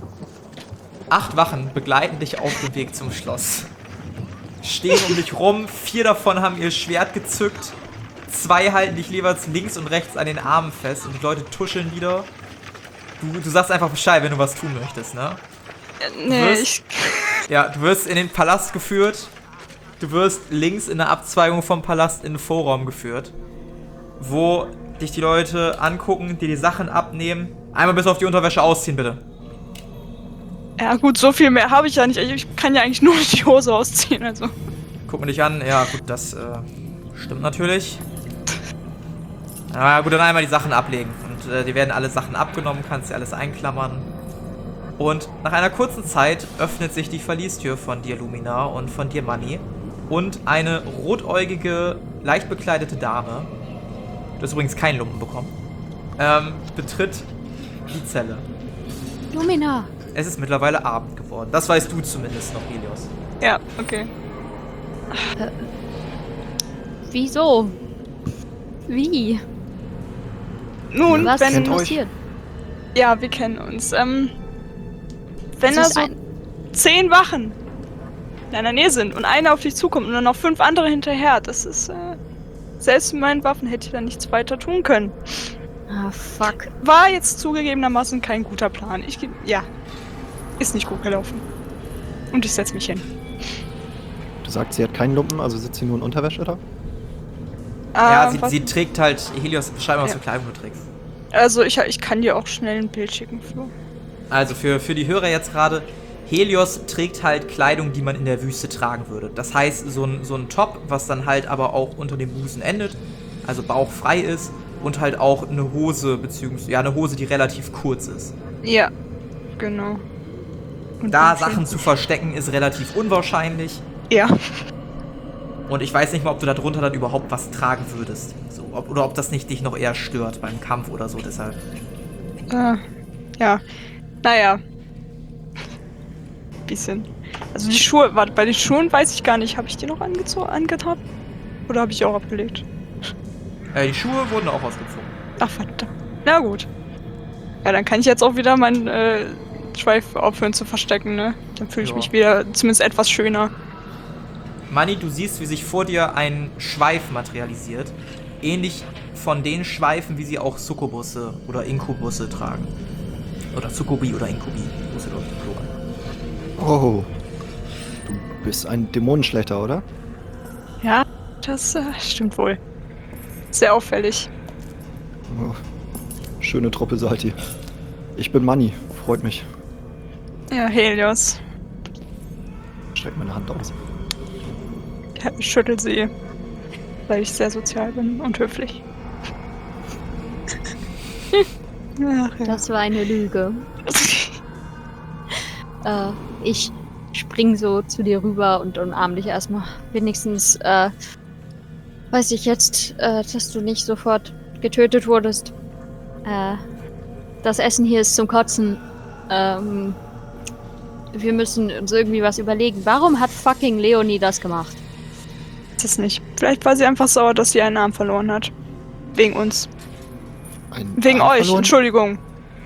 Acht Wachen begleiten dich auf dem Weg zum Schloss. Stehen um dich rum, vier davon haben ihr Schwert gezückt. Zwei halten dich jeweils links und rechts an den Armen fest und die Leute tuscheln wieder. Du, du sagst einfach Bescheid, wenn du was tun möchtest, ne? Äh, nee, wirst- ich... Ja, du wirst in den Palast geführt. Du wirst links in der Abzweigung vom Palast in den Vorraum geführt. Wo dich die Leute angucken, dir die Sachen abnehmen. Einmal bis auf die Unterwäsche ausziehen, bitte. Ja gut, so viel mehr habe ich ja nicht. Ich kann ja eigentlich nur die Hose ausziehen, also... Gucken dich an. Ja, gut, das äh, stimmt natürlich. Na gut, dann einmal die Sachen ablegen. Und äh, dir werden alle Sachen abgenommen, kannst dir alles einklammern. Und nach einer kurzen Zeit öffnet sich die Verliestür von dir, Lumina, und von dir, Manni. Und eine rotäugige, leicht bekleidete Dame, du hast übrigens keinen Lumpen bekommen, ähm, betritt die Zelle. Lumina. Es ist mittlerweile Abend geworden. Das weißt du zumindest noch, Helios. Ja, okay. Wieso? Wie? Nun, Was wenn... ist kennt euch. passiert? Ja, wir kennen uns. Ähm... Wenn Es da ist so ein- zehn Wachen in deiner Nähe sind und einer auf dich zukommt und dann noch fünf andere hinterher, das ist, äh... Selbst mit meinen Waffen hätte ich da nichts weiter tun können. Ah, fuck. War jetzt zugegebenermaßen kein guter Plan. Ich... ge- Ja. Ist nicht gut gelaufen. Und ich setz mich hin. gesagt, sie hat keinen Lumpen, also sitzt sie nur in Unterwäsche da? Ja, Ähm, sie, was- sie trägt halt, Helios, beschreib mal, was Ja. für Kleidung du trägst. Also ich, ich kann dir auch schnell ein Bild schicken, Flo. Also für, für die Hörer jetzt gerade, Helios trägt halt Kleidung, die man in der Wüste tragen würde. Das heißt, so ein, so ein Top, was dann halt aber auch unter dem Busen endet, also bauchfrei ist und halt auch eine Hose, beziehungsweise, ja, eine Hose, die relativ kurz ist. Ja, genau. Und Da dann Sachen schön- zu verstecken ist relativ unwahrscheinlich. Ja. Und ich weiß nicht mal, ob du darunter dann überhaupt was tragen würdest. So, ob, oder ob das nicht dich noch eher stört beim Kampf oder so, deshalb. Äh, ja. Naja. Bisschen. Also die Schuhe, warte, bei den Schuhen weiß ich gar nicht, habe ich die noch angezogen, angetan? Oder habe ich die auch abgelegt? Äh, die Schuhe wurden auch ausgezogen. Ach, verdammt. Na gut. Ja, dann kann ich jetzt auch wieder meinen äh, Schweif aufhören zu verstecken, ne? Dann fühle ich Ja. mich wieder zumindest etwas schöner. Manni, du siehst, wie sich vor dir ein Schweif materialisiert. Ähnlich von den Schweifen, wie sie auch Sukkubusse oder Inkubusse tragen. Oder Sukkubi oder Inkubi. Muss ja, glaube ich, die Plural. Oh. Du bist ein Dämonenschlechter, oder? Ja, das äh, stimmt wohl. Sehr auffällig. Oh. Schöne Truppe seid ihr. Ich bin Manni, freut mich. Ja, Helios. Streck meine Hand aus. Ja, ich schüttel sie, weil ich sehr sozial bin und höflich. Ach, ja. Das war eine Lüge. Äh, ich spring so zu dir rüber und umarm dich erstmal. Wenigstens, äh, weiß ich jetzt, äh, dass du nicht sofort getötet wurdest. Äh, das Essen hier ist zum Kotzen. Ähm, wir müssen uns irgendwie was überlegen. Warum hat fucking Leonie das gemacht? Ist es nicht. Vielleicht war sie einfach sauer, dass sie einen Arm verloren hat. Wegen uns. Ein Wegen Arm euch, verloren? Entschuldigung.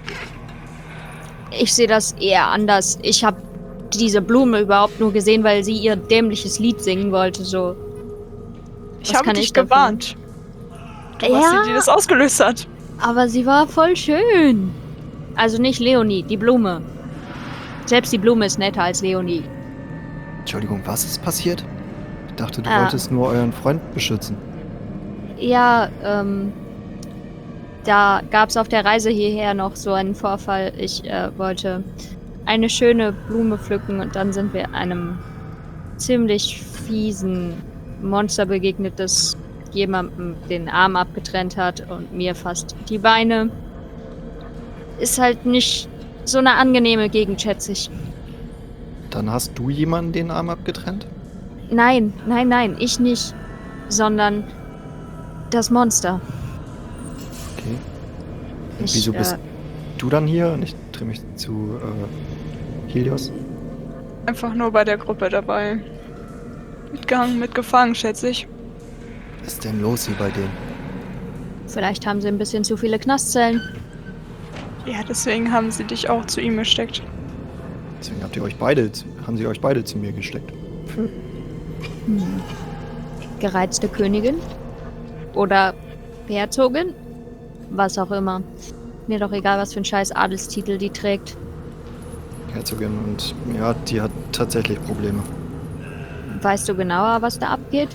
Ich sehe das eher anders. Ich habe diese Blume überhaupt nur gesehen, weil sie ihr dämliches Lied singen wollte. So. Ich Was habe kann dich ich dafür? gewarnt. Du warst die, die das ausgelöst hat. Aber sie war voll schön. Also nicht Leonie, die Blume. Selbst die Blume ist netter als Leonie. Entschuldigung, was ist passiert? Ich dachte, du Ah. wolltest nur euren Freund beschützen. Ja, ähm. Da gab es auf der Reise hierher noch so einen Vorfall. Ich äh, wollte eine schöne Blume pflücken und dann sind wir einem ziemlich fiesen Monster begegnet, das jemandem den Arm abgetrennt hat und mir fast die Beine. Ist halt nicht so eine angenehme Gegend, schätze ich. Dann hast du jemanden den Arm abgetrennt? Nein, nein, nein, ich nicht. Sondern das Monster. Okay. Und Ich, wieso bist äh, du dann hier? Und ich drehe mich zu äh, Helios. Einfach nur bei der Gruppe dabei. Mitgehangen, mitgefangen, schätze ich. Was ist denn los hier bei denen? Vielleicht haben sie ein bisschen zu viele Knastzellen. Ja, deswegen haben sie dich auch zu ihm gesteckt. Deswegen habt ihr euch beide, haben sie euch beide zu mir gesteckt. Hm. Gereizte Königin? Oder Herzogin? Was auch immer. Mir doch egal, was für ein scheiß Adelstitel die trägt. Herzogin, und ja, die hat tatsächlich Probleme. Weißt du genauer, was da abgeht?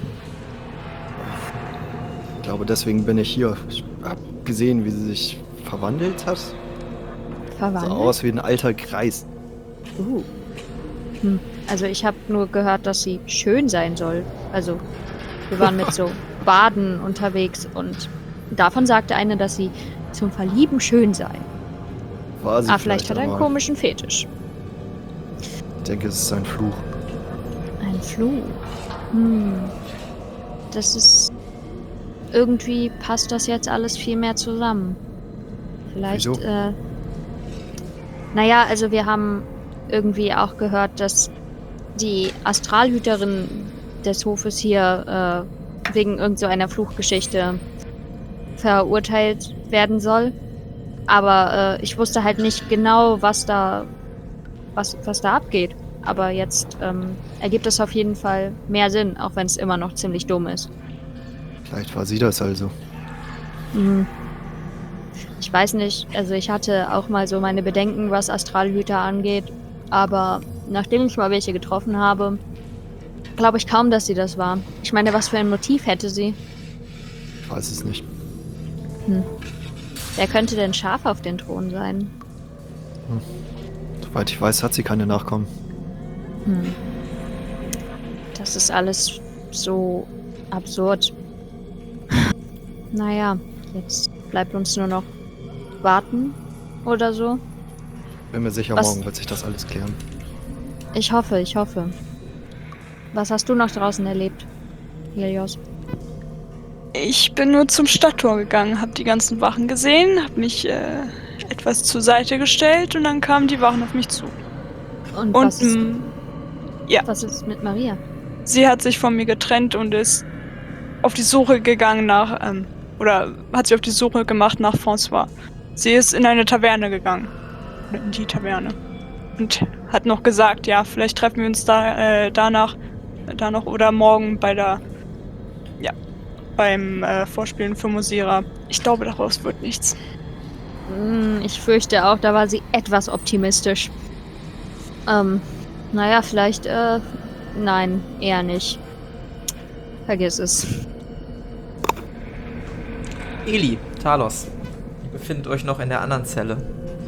Ich glaube, deswegen bin ich hier. Ich hab gesehen, wie sie sich verwandelt hat. Sah Verwandelt? aus wie ein alter Kreis. Uh. Hm. Also ich habe nur gehört, dass sie schön sein soll. Also wir waren mit so Baden unterwegs und davon sagte eine, dass sie zum Verlieben schön sei. War sie Ah, vielleicht hat er einen aber komischen Fetisch. Ich denke, es ist ein Fluch. Ein Fluch. Hm. Das ist... Irgendwie passt das jetzt alles viel mehr zusammen. Vielleicht, Wieso? äh... Naja, also wir haben irgendwie auch gehört, dass die Astralhüterin des Hofes hier äh, wegen irgend so einer Fluchgeschichte verurteilt werden soll. Aber äh, ich wusste halt nicht genau, was da was, was da abgeht. Aber jetzt ähm, ergibt es auf jeden Fall mehr Sinn, auch wenn es immer noch ziemlich dumm ist. Vielleicht war sie das also. Mhm. Ich weiß nicht, also ich hatte auch mal so meine Bedenken, was Astralhüter angeht, aber nachdem ich mal welche getroffen habe, glaube ich kaum, dass sie das war. Ich meine, was für ein Motiv hätte sie? Ich weiß es nicht. Hm. Wer könnte denn scharf auf den Thron sein? Soweit ich weiß, hat sie keine Nachkommen. Hm. Das ist alles so absurd. Naja, jetzt bleibt uns nur noch warten oder so. Bin mir sicher, Was- morgen wird sich das alles klären. Ich hoffe, ich hoffe. Was hast du noch draußen erlebt, Helios? Ich bin nur zum Stadttor gegangen, habe die ganzen Wachen gesehen, habe mich äh, etwas zur Seite gestellt und dann kamen die Wachen auf mich zu. Und, Und was, ist, mm, ja, was ist mit Maria? sie hat sich von mir getrennt und ist auf die Suche gegangen nach, ähm, oder hat sich auf die Suche gemacht nach François. Sie ist in eine Taverne gegangen. Oder in die Taverne. Und hat noch gesagt, ja, vielleicht treffen wir uns da äh, danach, da noch oder morgen bei der, ja, beim äh, Vorspielen für Musera. Ich glaube, daraus wird nichts. Hm, ich fürchte auch, da war sie etwas optimistisch. Ähm, naja, vielleicht, äh, nein, eher nicht. Vergiss es. Eli, Talos, ihr befindet euch noch in der anderen Zelle.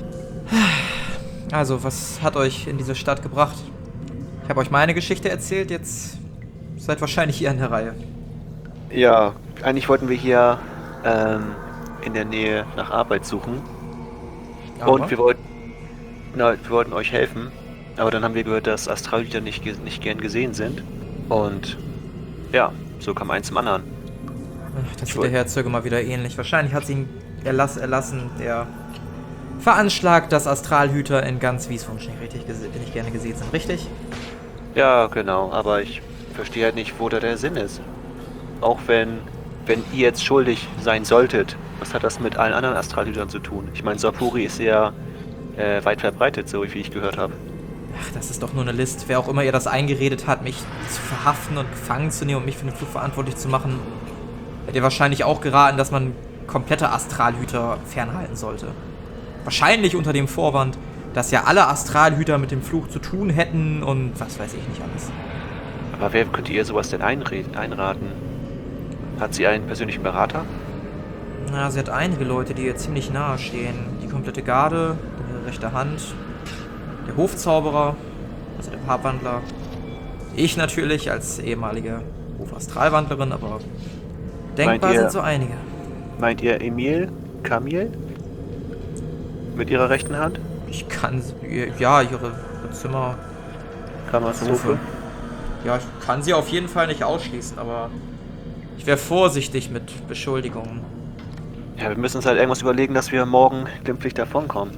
Also, was hat euch in diese Stadt gebracht? Ich habe euch meine Geschichte erzählt, jetzt seid wahrscheinlich ihr an der Reihe. Ja, eigentlich wollten wir hier ähm, in der Nähe nach Arbeit suchen. Aber Und wir wollten, na, wir wollten euch helfen. Aber dann haben wir gehört, dass Astralhüter nicht, ge- nicht gern gesehen sind. Und ja, so kam eins zum anderen. Ach, das Ich sieht der wollt- Herzöge mal wieder ähnlich. Wahrscheinlich hat sie ihn erlass, erlassen, der veranschlagt, dass Astralhüter in ganz Wieswunsch nicht, richtig gese- nicht gerne gesehen sind, richtig? Ja, genau. Aber ich verstehe halt nicht, wo da der Sinn ist. Auch wenn, wenn ihr jetzt schuldig sein solltet, was hat das mit allen anderen Astralhütern zu tun? Ich meine, Sapuri ist sehr äh, weit verbreitet, so wie ich gehört habe. Ach, das ist doch nur eine List. Wer auch immer ihr das eingeredet hat, mich zu verhaften und gefangen zu nehmen und mich für den Fluch verantwortlich zu machen, hätte ihr wahrscheinlich auch geraten, dass man komplette Astralhüter fernhalten sollte. Wahrscheinlich unter dem Vorwand, dass ja alle Astralhüter mit dem Fluch zu tun hätten und was weiß ich nicht alles. Aber wer könnte ihr sowas denn einreden, einraten? Hat sie einen persönlichen Berater? Na, sie hat einige Leute, die ihr ziemlich nahe stehen. Die komplette Garde, ihre rechte Hand, der Hofzauberer, also der Farbwandler. Ich natürlich als ehemalige Hofastralwandlerin, aber denkbar ihr- sind so einige. Meint ihr Emil? Camille? Mit ihrer rechten Hand? Ich kann, sie- ja, ihre, ihre Zimmer, Kammerzofe? ja, ich kann sie auf jeden Fall nicht ausschließen, aber ich wäre vorsichtig mit Beschuldigungen. Ja, wir müssen uns halt irgendwas überlegen, dass wir morgen glimpflich davonkommen.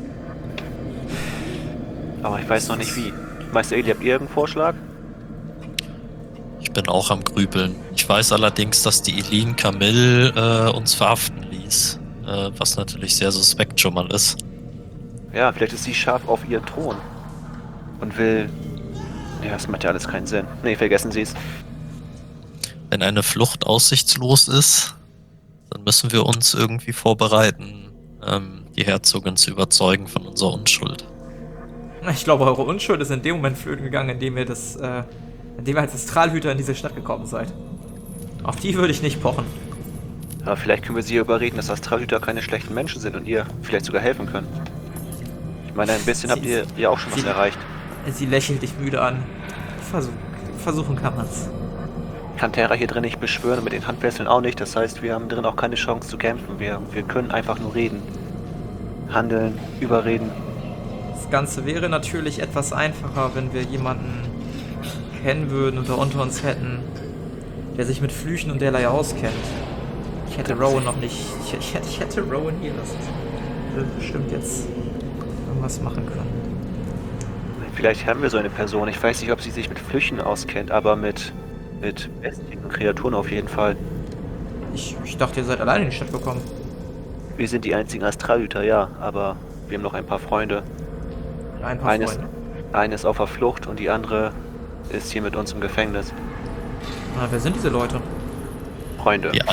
Aber ich weiß noch nicht wie. Meister Eli, habt ihr irgendeinen Vorschlag? Ich bin auch am Grübeln. Ich weiß allerdings, dass die Eileen Camille äh, uns verhaften ließ. Äh, was natürlich sehr suspekt schon mal ist. Ja, vielleicht ist sie scharf auf ihren Thron. Und will... Ja, das macht ja alles keinen Sinn. Nee, vergessen Sie es. Wenn eine Flucht aussichtslos ist, dann müssen wir uns irgendwie vorbereiten, ähm, die Herzogin zu überzeugen von unserer Unschuld. Ich glaube, eure Unschuld ist in dem Moment flöten gegangen, in dem ihr das, äh, in dem ihr als Astralhüter in diese Stadt gekommen seid. Auf die würde ich nicht pochen. Aber vielleicht können wir sie überreden, dass Astralhüter keine schlechten Menschen sind und ihr vielleicht sogar helfen können. Ich meine, ein bisschen Sie- habt ihr ja auch schon was Sie- erreicht. Sie lächelt dich müde an. Versuch, versuchen kann man's. Kann Terra hier drin nicht beschwören und mit den Handwesseln auch nicht. Das heißt, wir haben drin auch keine Chance zu kämpfen. Wir, wir können einfach nur reden. Handeln, überreden. Das Ganze wäre natürlich etwas einfacher, wenn wir jemanden kennen würden oder unter uns hätten, der sich mit Flüchen und derlei auskennt. Ich hätte Rowan noch nicht. Ich, ich, hätte, ich hätte Rowan hier lassen. Wir würden bestimmt jetzt irgendwas machen können. Vielleicht haben wir so eine Person. Ich weiß nicht, ob sie sich mit Flüchen auskennt, aber mit, mit Bestien und Kreaturen auf jeden Fall. Ich, ich dachte, ihr seid alleine in die Stadt gekommen. Wir sind die einzigen Astralhüter, ja, aber wir haben noch ein paar Freunde. Ein paar Eines, Freunde. eine ist auf der Flucht und die andere ist hier mit uns im Gefängnis. Na, wer sind diese Leute? Freunde. Die, ein-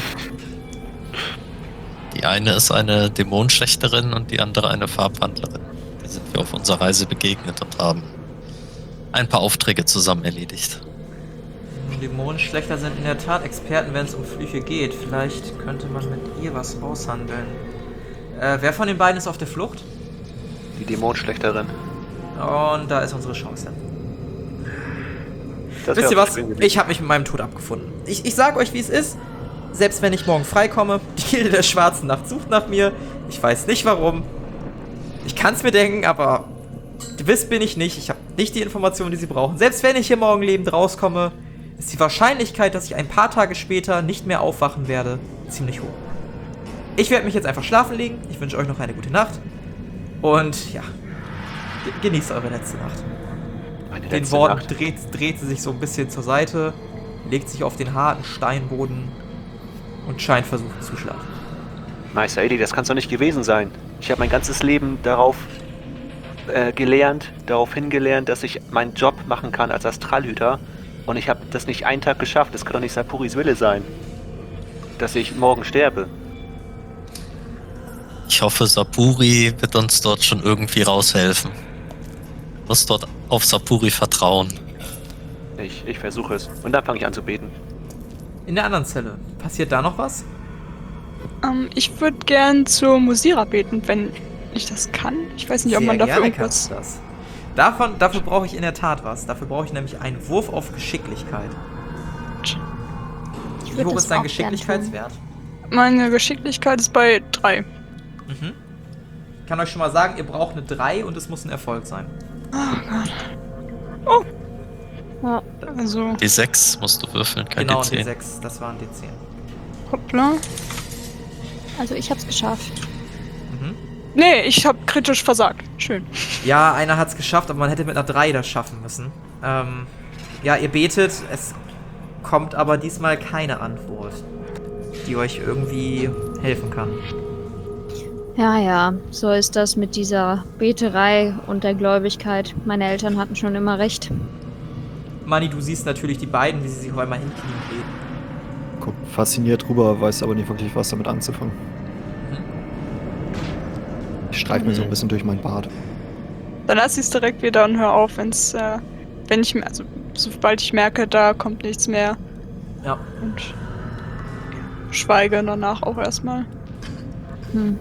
die eine ist eine Dämonenschlechterin und die andere eine Farbwandlerin. Die sind wir auf unserer Reise begegnet und haben ein paar Aufträge zusammen erledigt. Dämonenschlechter sind in der Tat Experten, wenn es um Flüche geht. Vielleicht könnte man mit ihr was aushandeln. Äh, wer von den beiden ist auf der Flucht? Die Dämonenschlechterin. Und da ist unsere Chance. Das Wisst ihr wär was? schön gewesen. Ich habe mich mit meinem Tod abgefunden. Ich, ich sag euch, wie es ist. Selbst wenn ich morgen freikomme, die Gilde der Schwarzen Nacht sucht nach mir. Ich weiß nicht warum. Ich kann es mir denken, aber gewiss bin ich nicht. Ich habe nicht die Informationen, die sie brauchen. Selbst wenn ich hier morgen lebend rauskomme, ist die Wahrscheinlichkeit, dass ich ein paar Tage später nicht mehr aufwachen werde, ziemlich hoch. Ich werde mich jetzt einfach schlafen legen. Ich wünsche euch noch eine gute Nacht. Und ja, ge- genießt eure letzte Nacht. Meine Den letzte Worten Nacht. dreht, dreht sie sich so ein bisschen zur Seite, legt sich auf den harten Steinboden und scheint versucht zu schlafen. Meister Edi, das kann es doch nicht gewesen sein. Ich habe mein ganzes Leben darauf äh, gelernt, darauf hingelernt, dass ich meinen Job machen kann als Astralhüter. Und ich habe das nicht einen Tag geschafft. Das kann doch nicht Sapuris Wille sein, dass ich morgen sterbe. Ich hoffe, Sapuri wird uns dort schon irgendwie raushelfen. Muss dort auf Sapuri vertrauen. Ich, ich versuche es. Und dann fange ich an zu beten. In der anderen Zelle, passiert da noch was? Ähm, ich würde gern zur Musira beten, wenn ich das kann. Ich weiß nicht, ob Sehr man dafür gerne irgendwas... kannst du das. Davon, dafür brauche ich in der Tat was. Dafür brauche ich nämlich einen Wurf auf Geschicklichkeit. Ich Wie würd hoch das ist dein auch gern tun. Geschicklichkeitswert? Meine Geschicklichkeit ist bei drei. Mhm. Ich kann euch schon mal sagen, ihr braucht eine drei und es muss ein Erfolg sein. Oh, Ja, also, D sechs musst du würfeln, kein Genau, D ein D zehn. sechs, das war ein D zehn. hoppla. also ich hab's geschafft. Mhm. Nee, ich habe kritisch versagt. Schön. Ja, einer hat es geschafft, aber man hätte mit einer drei das schaffen müssen. Ähm, ja, ihr betet, es kommt aber diesmal keine Antwort, die euch irgendwie helfen kann. Ja, ja, so ist das mit dieser Beterei und der Gläubigkeit. Meine Eltern hatten schon immer recht. Manni, du siehst natürlich die beiden, wie sie sich auf einmal hinknien beten. Guck fasziniert rüber, weiß aber nicht wirklich, was damit anzufangen. Ich streife mir so ein bisschen durch mein Bart. Dann lass ich es direkt wieder und hör auf, wenn's, äh, wenn ich, also sobald ich merke, da kommt nichts mehr. Ja. Und schweige danach auch erstmal. Hm.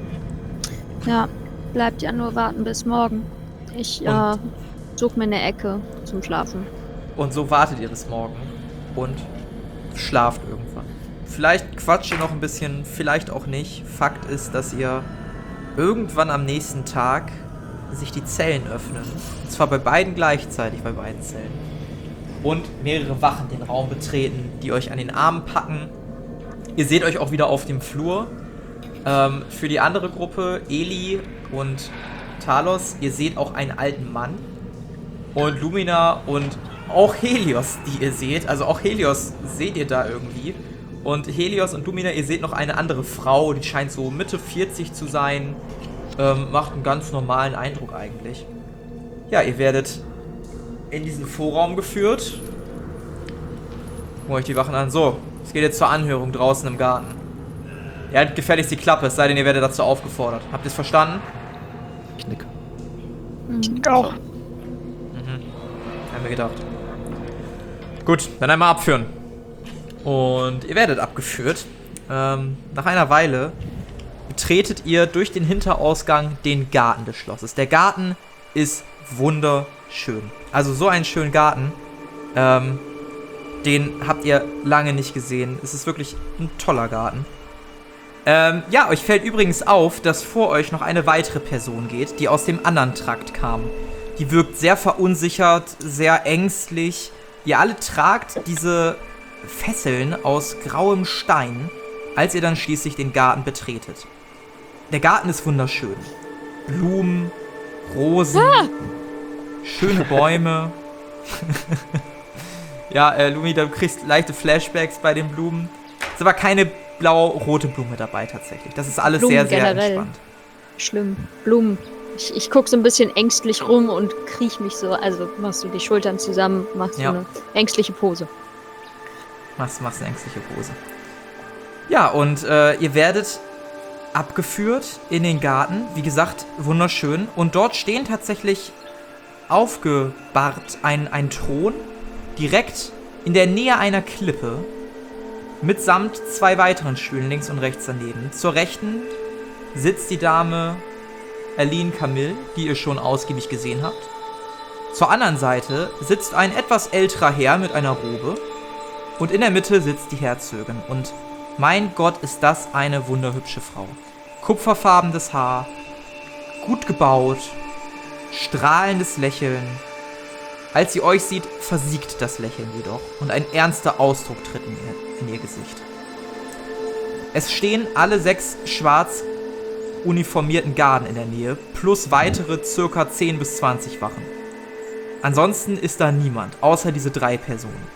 Ja, bleibt ja nur warten bis morgen. Ich äh, Und? suche mir eine Ecke zum Schlafen. Und so wartet ihr bis morgen und schlaft irgendwann. Vielleicht quatscht ihr noch ein bisschen, vielleicht auch nicht. Fakt ist, dass ihr irgendwann am nächsten Tag sich die Zellen öffnen. Und zwar bei beiden gleichzeitig, bei beiden Zellen. Und mehrere Wachen den Raum betreten, die euch an den Armen packen. Ihr seht euch auch wieder auf dem Flur. Ähm, für die andere Gruppe, Eli und Talos, ihr seht auch einen alten Mann. Und Lumina und auch Helios, die ihr seht. Also auch Helios seht ihr da irgendwie. Und Helios und Lumina, ihr seht noch eine andere Frau, die scheint so Mitte vierzig zu sein. Ähm, macht einen ganz normalen Eindruck eigentlich. Ja, ihr werdet in diesen Vorraum geführt. Guckt euch die Wachen an. So, es geht jetzt zur Anhörung draußen im Garten. Ihr haltet gefälligst die Klappe, es sei denn, ihr werdet dazu aufgefordert. Habt ihr es verstanden? Ich nicke. Ich auch. Mhm. Haben wir gedacht. Gut, dann einmal abführen. Und ihr werdet abgeführt. Ähm, nach einer Weile betretet ihr durch den Hinterausgang den Garten des Schlosses. Der Garten ist wunderschön. Also so einen schönen Garten, ähm, den habt ihr lange nicht gesehen. Es ist wirklich ein toller Garten. Ähm, ja, euch fällt übrigens auf, dass vor euch noch eine weitere Person geht, die aus dem anderen Trakt kam. Die wirkt sehr verunsichert, sehr ängstlich. Ihr alle tragt diese Fesseln aus grauem Stein, als ihr dann schließlich den Garten betretet. Der Garten ist wunderschön. Blumen, Rosen, ah! schöne Bäume. Ja, äh, Lumi, du kriegst leichte Flashbacks bei den Blumen. Ist aber keine blau-rote Blume dabei tatsächlich. Das ist alles Blumen sehr, sehr generell. entspannt. Schlimm. Blumen. Ich, ich guck so ein bisschen ängstlich rum und kriech mich so. Also machst du die Schultern zusammen, machst Ja. so eine ängstliche Pose. Machst, machst eine ängstliche Pose. Ja, und äh, ihr werdet abgeführt in den Garten. Wie gesagt, wunderschön. Und dort stehen tatsächlich aufgebahrt ein, ein Thron direkt in der Nähe einer Klippe, mitsamt zwei weiteren Stühlen links und rechts daneben. Zur Rechten sitzt die Dame Aline Camille, die ihr schon ausgiebig gesehen habt. Zur anderen Seite sitzt ein etwas älterer Herr mit einer Robe. Und in der Mitte sitzt die Herzogin. Und mein Gott, ist das eine wunderhübsche Frau. Kupferfarbenes Haar, gut gebaut, strahlendes Lächeln. Als sie euch sieht, versiegt das Lächeln jedoch und ein ernster Ausdruck tritt in ihr, in ihr Gesicht. Es stehen alle sechs schwarz uniformierten Garden in der Nähe, plus weitere circa zehn bis zwanzig Wachen. Ansonsten ist da niemand, außer diese drei Personen.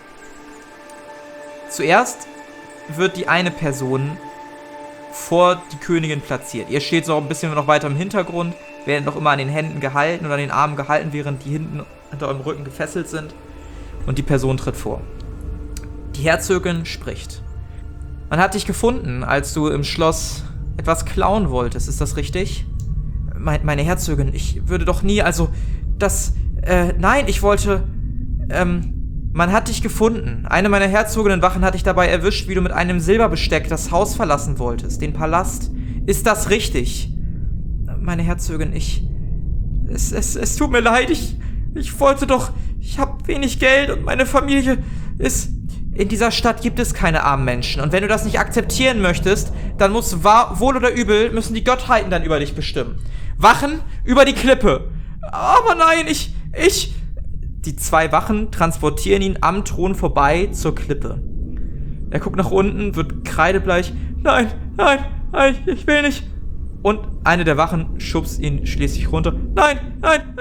Zuerst wird die eine Person vor die Königin platziert. Ihr steht so ein bisschen noch weiter im Hintergrund, werdet noch immer an den Händen gehalten oder an den Armen gehalten, während die hinten hinter eurem Rücken gefesselt sind. Und die Person tritt vor. Die Herzogin spricht. Man hat dich gefunden, als du im Schloss etwas klauen wolltest. Ist das richtig? Me- meine Herzogin, ich würde doch nie, also, das, äh, nein, ich wollte, ähm, man hat dich gefunden. Eine meiner Herzoginnenwachen hat dich dabei erwischt, wie du mit einem Silberbesteck das Haus verlassen wolltest, den Palast. Ist das richtig? Meine Herzogin, ich, es, es, es tut mir leid, ich, ich wollte doch, ich habe wenig Geld und meine Familie ist, in dieser Stadt gibt es keine armen Menschen. Und wenn du das nicht akzeptieren möchtest, dann muss wahr, wohl oder übel, müssen die Gottheiten dann über dich bestimmen. Wachen über die Klippe. Aber nein, ich, ich... Die zwei Wachen transportieren ihn am Thron vorbei zur Klippe. Er guckt nach unten, wird kreidebleich. Nein, nein, nein, ich will nicht. Und eine der Wachen schubst ihn schließlich runter. Nein, nein.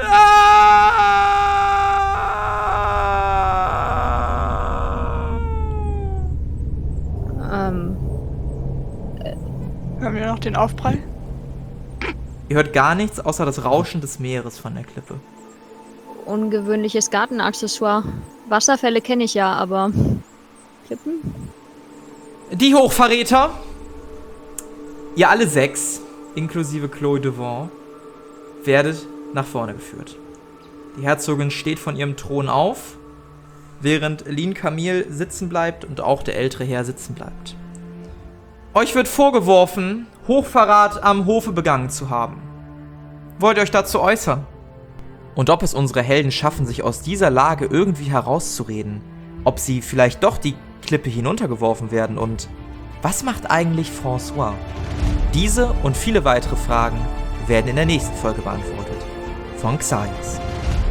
Ähm. Hören wir noch den Aufprall? Ihr hört gar nichts außer das Rauschen des Meeres von der Klippe. Ungewöhnliches Gartenaccessoire. Wasserfälle kenne ich ja, aber Klippen? Die Hochverräter, ihr alle sechs, inklusive Chloe Devon, werdet nach vorne geführt. Die Herzogin steht von ihrem Thron auf, während Aline Camille sitzen bleibt und auch der ältere Herr sitzen bleibt. Euch wird vorgeworfen, Hochverrat am Hofe begangen zu haben. Wollt ihr euch dazu äußern? Und ob es unsere Helden schaffen, sich aus dieser Lage irgendwie herauszureden, ob sie vielleicht doch die Klippe hinuntergeworfen werden und was macht eigentlich François? Diese und viele weitere Fragen werden in der nächsten Folge beantwortet. Von Xaios.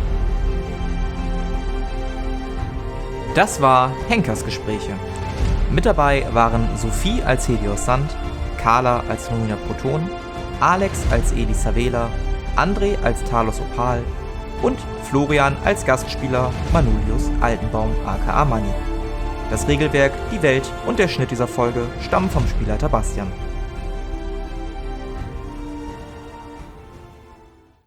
Das war Henkers Gespräche. Mit dabei waren Sophie als Helios Sand, Carla als Lumina Proton, Alex als Elisa Vela, André als Talos Opal und Florian als Gastspieler Manulius Altenbaum aka Manni. Das Regelwerk, die Welt und der Schnitt dieser Folge stammen vom Spielleiter Bastian.